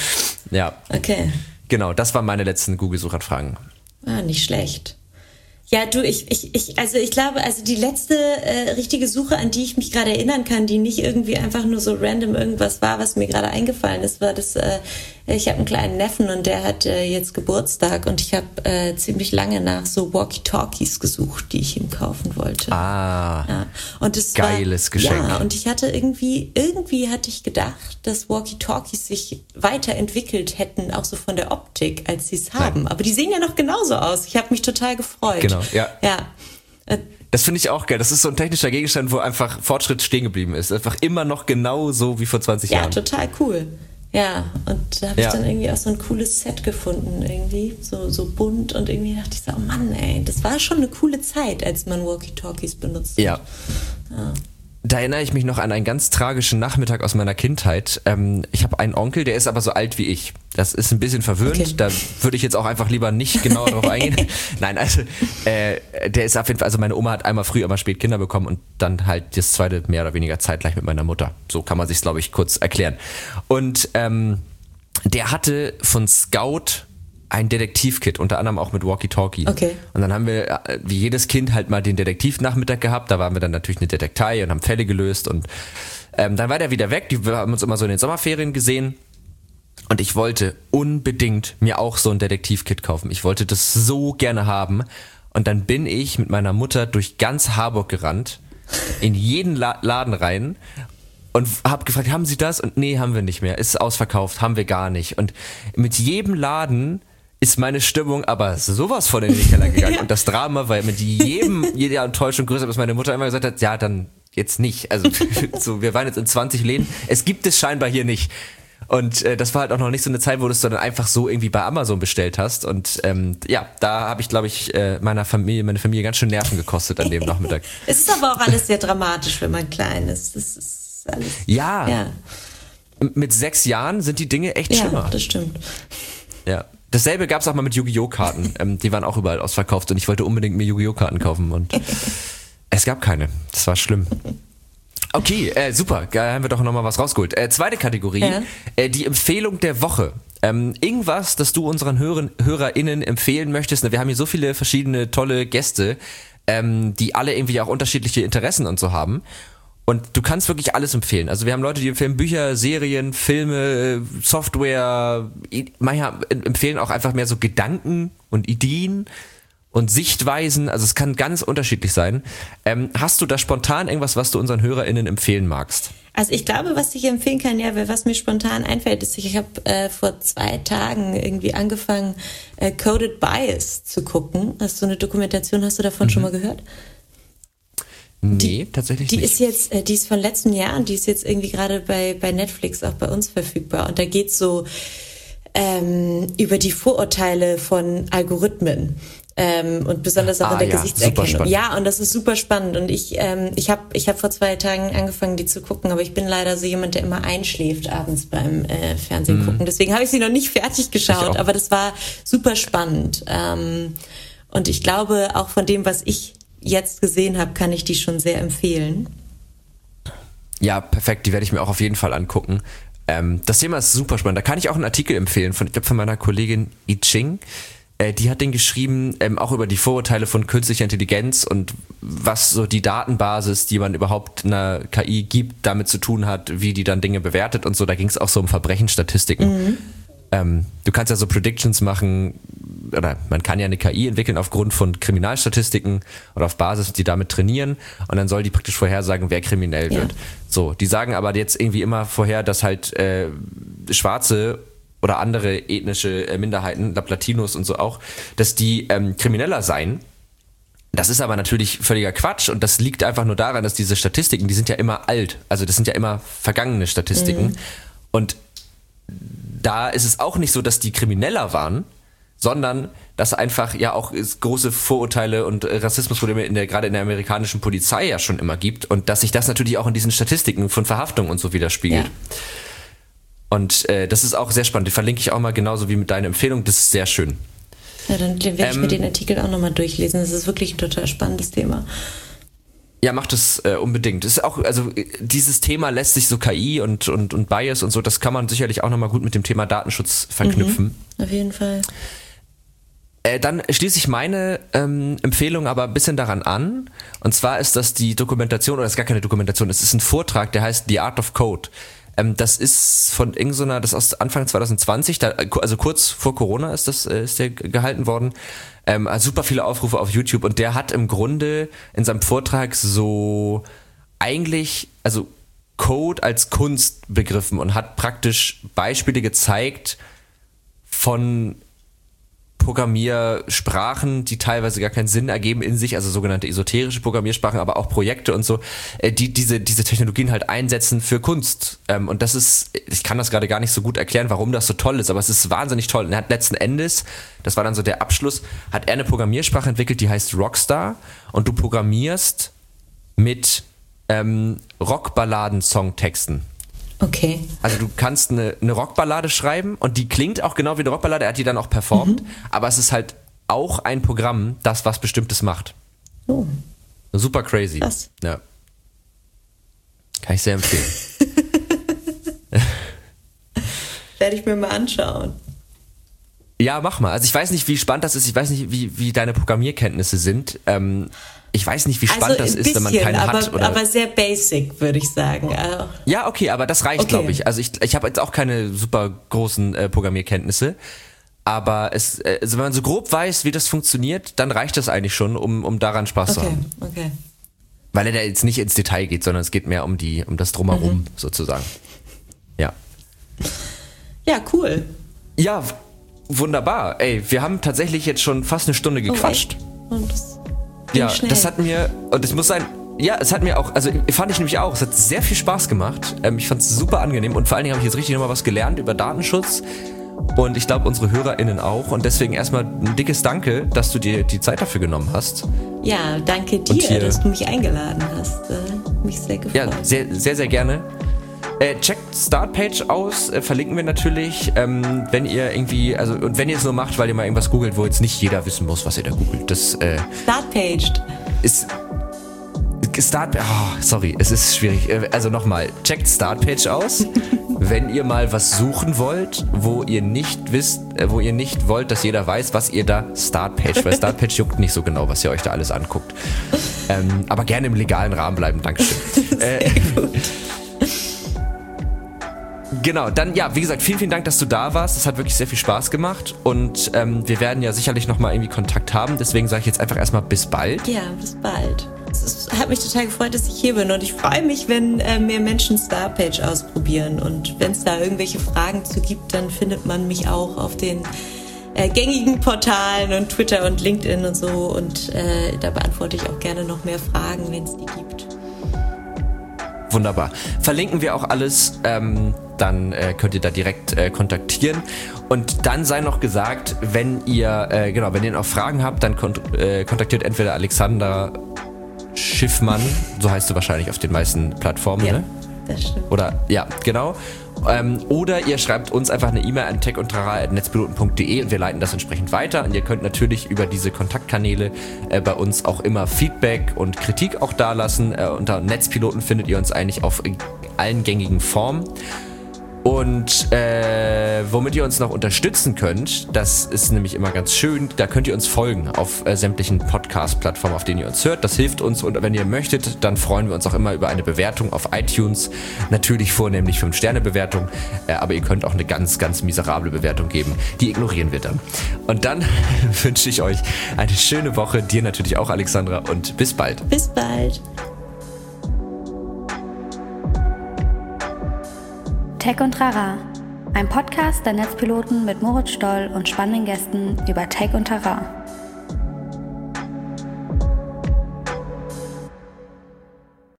Ja, okay. genau, das waren meine letzten Google-Suchanfragen. Ah, nicht schlecht. Ja, du, ich, ich, ich, also ich glaube, also die letzte äh, richtige Suche, an die ich mich gerade erinnern kann, die nicht irgendwie einfach nur so random irgendwas war, was mir gerade eingefallen ist, war das, äh, ich habe einen kleinen Neffen und der hat äh, jetzt Geburtstag und ich habe äh, ziemlich lange nach so Walkie-Talkies gesucht, die ich ihm kaufen wollte. Ah, Ja. Und es geiles war, Geschenk. Ja, und ich hatte irgendwie, irgendwie hatte ich gedacht, dass Walkie-Talkies sich weiterentwickelt hätten, auch so von der Optik, als sie es haben. Aber die sehen ja noch genauso aus. Ich habe mich total gefreut. Genau, ja. Ja. Äh, Das finde ich auch geil. Das ist so ein technischer Gegenstand, wo einfach Fortschritt stehen geblieben ist. Einfach immer noch genau so wie vor zwanzig ja, Jahren. total cool. Ja, und da habe Ja. ich dann irgendwie auch so ein cooles Set gefunden, irgendwie, so, so bunt, und irgendwie dachte ich so, oh Mann, ey, das war schon eine coole Zeit, als man Walkie-Talkies benutzt hat. Ja. Ja. Da erinnere ich mich noch an einen ganz tragischen Nachmittag aus meiner Kindheit. Ähm, ich habe einen Onkel, der ist aber so alt wie ich. Das ist ein bisschen verwirrend. Okay. Da würde ich jetzt auch einfach lieber nicht genauer drauf eingehen. Nein, also äh, der ist auf jeden Fall, also meine Oma hat einmal früh, einmal spät Kinder bekommen und dann halt das zweite mehr oder weniger zeitgleich mit meiner Mutter. So kann man sich, glaube ich, kurz erklären. Und ähm, der hatte von Scout ein Detektivkit, unter anderem auch mit Walkie-Talkie. Okay. Und dann haben wir, äh, wie jedes Kind, halt mal den Detektivnachmittag gehabt. Da waren wir dann natürlich eine Detektei und haben Fälle gelöst. Und ähm, dann war der wieder weg. Die, wir haben uns immer so in den Sommerferien gesehen. Und ich wollte unbedingt mir auch so ein Detektivkit kaufen. Ich wollte das so gerne haben. Und dann bin ich mit meiner Mutter durch ganz Harburg gerannt, in jeden La- Laden rein und habe gefragt, haben Sie das? Und nee, haben wir nicht mehr. Ist ausverkauft, haben wir gar nicht. Und mit jedem Laden ist meine Stimmung aber sowas von in den Keller gegangen. Ja. Und das Drama, weil mit jedem, jeder Enttäuschung größer, bis meine Mutter immer gesagt hat, ja, dann jetzt nicht. Also so, wir waren jetzt in zwanzig Läden. Es gibt es scheinbar hier nicht. Und äh, das war halt auch noch nicht so eine Zeit, wo du es dann einfach so irgendwie bei Amazon bestellt hast. Und ähm, ja, da habe ich, glaube ich, äh, meiner Familie, meine Familie ganz schön Nerven gekostet an dem Nachmittag. Es ist aber auch alles sehr dramatisch, wenn man klein ist. Das ist alles. Ja. ja. Mit sechs Jahren sind die Dinge echt ja, schlimmer. Ja, das stimmt. Ja. Dasselbe gab es auch mal mit Yu-Gi-Oh! Karten. ähm, die waren auch überall ausverkauft und ich wollte unbedingt mir Yu-Gi-Oh! Karten kaufen und es gab keine. Das war schlimm. Okay, äh, super. Da haben wir doch nochmal was rausgeholt. Äh, zweite Kategorie, ja. äh, die Empfehlung der Woche. Ähm, irgendwas, das du unseren Hörern, HörerInnen empfehlen möchtest. Wir haben hier so viele verschiedene tolle Gäste, ähm, die alle irgendwie auch unterschiedliche Interessen und so haben. Und du kannst wirklich alles empfehlen. Also wir haben Leute, die empfehlen Bücher, Serien, Filme, Software. Manche empfehlen auch einfach mehr so Gedanken und Ideen und Sichtweisen, also es kann ganz unterschiedlich sein. Ähm, hast du da spontan irgendwas, was du unseren HörerInnen empfehlen magst? Also ich glaube, was ich empfehlen kann, ja, was mir spontan einfällt, ist, ich habe äh, vor zwei Tagen irgendwie angefangen, äh, Coded Bias zu gucken. Das ist so eine Dokumentation, hast du davon mhm. schon mal gehört? Nee, die, tatsächlich die nicht. Die ist jetzt, äh, die ist von letzten Jahr und die ist jetzt irgendwie gerade bei, bei Netflix auch bei uns verfügbar. Und da geht's so ähm, über die Vorurteile von Algorithmen. Ähm, und besonders auch ah, in der ja, Gesichtserkennung. Ja, und das ist super spannend. Und ich, ähm, ich habe, ich habe vor zwei Tagen angefangen, die zu gucken, aber ich bin leider so jemand, der immer einschläft abends beim äh, Fernsehen mhm. gucken. Deswegen habe ich sie noch nicht fertig geschaut, aber das war super spannend. Ähm, und ich glaube, auch von dem, was ich jetzt gesehen habe, kann ich die schon sehr empfehlen. Ja, perfekt. Die werde ich mir auch auf jeden Fall angucken. Ähm, das Thema ist super spannend. Da kann ich auch einen Artikel empfehlen von, ich glaube, von meiner Kollegin I Ching. Die hat den geschrieben, ähm, auch über die Vorurteile von künstlicher Intelligenz und was so die Datenbasis, die man überhaupt einer K I gibt, damit zu tun hat, wie die dann Dinge bewertet und so. Da ging es auch so um Verbrechensstatistiken. Mhm. Ähm, du kannst ja so Predictions machen, oder man kann ja eine K I entwickeln aufgrund von Kriminalstatistiken oder auf Basis, die damit trainieren und dann soll die praktisch vorhersagen, wer kriminell wird. Ja. So, die sagen aber jetzt irgendwie immer vorher, dass halt äh, Schwarze oder andere ethnische Minderheiten, Latinos und so auch, dass die ähm, krimineller seien. Das ist aber natürlich völliger Quatsch und das liegt einfach nur daran, dass diese Statistiken, die sind ja immer alt, also das sind ja immer vergangene Statistiken mhm. und da ist es auch nicht so, dass die krimineller waren, sondern dass einfach ja auch es große Vorurteile und Rassismusprobleme in der, gerade in der amerikanischen Polizei ja schon immer gibt und dass sich das natürlich auch in diesen Statistiken von Verhaftungen und so widerspiegelt. Ja. Und äh, das ist auch sehr spannend. Die verlinke ich auch mal genauso wie mit deiner Empfehlung. Das ist sehr schön. Ja, dann werde ich ähm, mir den Artikel auch nochmal durchlesen. Das ist wirklich ein total spannendes Thema. Ja, mach das äh, unbedingt. Das ist auch, also dieses Thema lässt sich so K I und, und, und Bias und so, das kann man sicherlich auch nochmal gut mit dem Thema Datenschutz verknüpfen. Mhm, auf jeden Fall. Äh, dann schließe ich meine ähm, Empfehlung aber ein bisschen daran an. Und zwar ist das die Dokumentation, oder es ist gar keine Dokumentation, es ist ein Vortrag, der heißt The Art of Code. Das ist von irgendeiner, das ist aus Anfang zwanzig zwanzig, da, also kurz vor Corona ist das ist der gehalten worden. Ähm, also super viele Aufrufe auf YouTube und der hat im Grunde in seinem Vortrag so eigentlich, also Code als Kunst begriffen und hat praktisch Beispiele gezeigt von Programmiersprachen, die teilweise gar keinen Sinn ergeben in sich, also sogenannte esoterische Programmiersprachen, aber auch Projekte und so, die diese diese Technologien halt einsetzen für Kunst. Und das ist, ich kann das gerade gar nicht so gut erklären, warum das so toll ist, aber es ist wahnsinnig toll. Und er hat letzten Endes, das war dann so der Abschluss, hat er eine Programmiersprache entwickelt, die heißt Rockstar und du programmierst mit ähm, Rockballaden-Songtexten. Okay. Also du kannst eine, eine Rockballade schreiben und die klingt auch genau wie eine Rockballade, er hat die dann auch performt, mhm. aber es ist halt auch ein Programm, das was Bestimmtes macht. Oh. Super crazy. Krass. Ja. Kann ich sehr empfehlen. Werde ich mir mal anschauen. Ja, mach mal. Also ich weiß nicht, wie spannend das ist, ich weiß nicht, wie, wie deine Programmierkenntnisse sind. Ähm, Ich weiß nicht, wie spannend also das ist, wenn man keine aber, hat. Oder aber sehr basic, würde ich sagen. Ja, okay, aber das reicht, okay. glaube ich. Also ich, ich habe jetzt auch keine super großen äh, Programmierkenntnisse. Aber es, äh, also wenn man so grob weiß, wie das funktioniert, dann reicht das eigentlich schon, um, um daran Spaß okay. zu haben. Okay. Weil er da jetzt nicht ins Detail geht, sondern es geht mehr um die, um das Drumherum mhm. sozusagen. Ja. Ja, cool. Ja, wunderbar. Ey, wir haben tatsächlich jetzt schon fast eine Stunde gequatscht. Oh, und das ja, schnell. das hat mir, und es muss sein, Ja, es hat mir auch, also fand ich nämlich auch, es hat sehr viel Spaß gemacht. Ähm, ich fand es super angenehm und vor allen Dingen habe ich jetzt richtig nochmal was gelernt über Datenschutz und ich glaube unsere HörerInnen auch und deswegen erstmal ein dickes Danke, dass du dir die Zeit dafür genommen hast. Ja, danke dir, hier, dass du mich eingeladen hast. Äh, mich sehr gefreut. Ja, sehr, sehr, sehr gerne. Äh, checkt Startpage aus, äh, verlinken wir natürlich, ähm, wenn ihr irgendwie, also und wenn ihr es nur macht, weil ihr mal irgendwas googelt, wo jetzt nicht jeder wissen muss, was ihr da googelt. Das äh, Startpage ist Start, oh, sorry, es ist schwierig. Also nochmal, checkt Startpage aus, wenn ihr mal was suchen wollt, wo ihr nicht wisst, wo ihr nicht wollt, dass jeder weiß, was ihr da Startpage, weil Startpage juckt nicht so genau, was ihr euch da alles anguckt. Ähm, aber gerne im legalen Rahmen bleiben, Dankeschön. Sehr äh, gut. Genau, dann ja, wie gesagt, vielen, vielen Dank, dass du da warst. Das hat wirklich sehr viel Spaß gemacht und ähm, wir werden ja sicherlich nochmal irgendwie Kontakt haben. Deswegen sage ich jetzt einfach erstmal bis bald. Ja, bis bald. Es ist, hat mich total gefreut, dass ich hier bin und ich freue mich, wenn äh, mehr Menschen Startpage ausprobieren und wenn es da irgendwelche Fragen zu gibt, dann findet man mich auch auf den äh, gängigen Portalen und Twitter und LinkedIn und so und äh, da beantworte ich auch gerne noch mehr Fragen, wenn es die gibt. Wunderbar. Verlinken wir auch alles, ähm, dann äh, könnt ihr da direkt äh, kontaktieren. Und dann sei noch gesagt, wenn ihr, äh, genau, wenn ihr noch Fragen habt, dann kont- äh, kontaktiert entweder Alexander Schiffmann, so heißt du wahrscheinlich auf den meisten Plattformen, ja, ne? Das stimmt. Oder, ja, genau. Ähm, oder ihr schreibt uns einfach eine E-Mail an tech und trara at netzpiloten punkt de und wir leiten das entsprechend weiter. Und ihr könnt natürlich über diese Kontaktkanäle äh, bei uns auch immer Feedback und Kritik auch dalassen. Äh, unter Netzpiloten findet ihr uns eigentlich auf äh, allen gängigen Formen. Und äh, womit ihr uns noch unterstützen könnt, das ist nämlich immer ganz schön, da könnt ihr uns folgen auf äh, sämtlichen Podcast-Plattformen, auf denen ihr uns hört. Das hilft uns und wenn ihr möchtet, dann freuen wir uns auch immer über eine Bewertung auf iTunes. Natürlich vornehmlich fünf Sterne Bewertung, äh, aber ihr könnt auch eine ganz, ganz miserable Bewertung geben. Die ignorieren wir dann. Und dann wünsche ich euch eine schöne Woche, dir natürlich auch, Alexandra, und bis bald. Bis bald. Tech und Trara, ein Podcast der Netzpiloten mit Moritz Stoll und spannenden Gästen über Tech und Trara.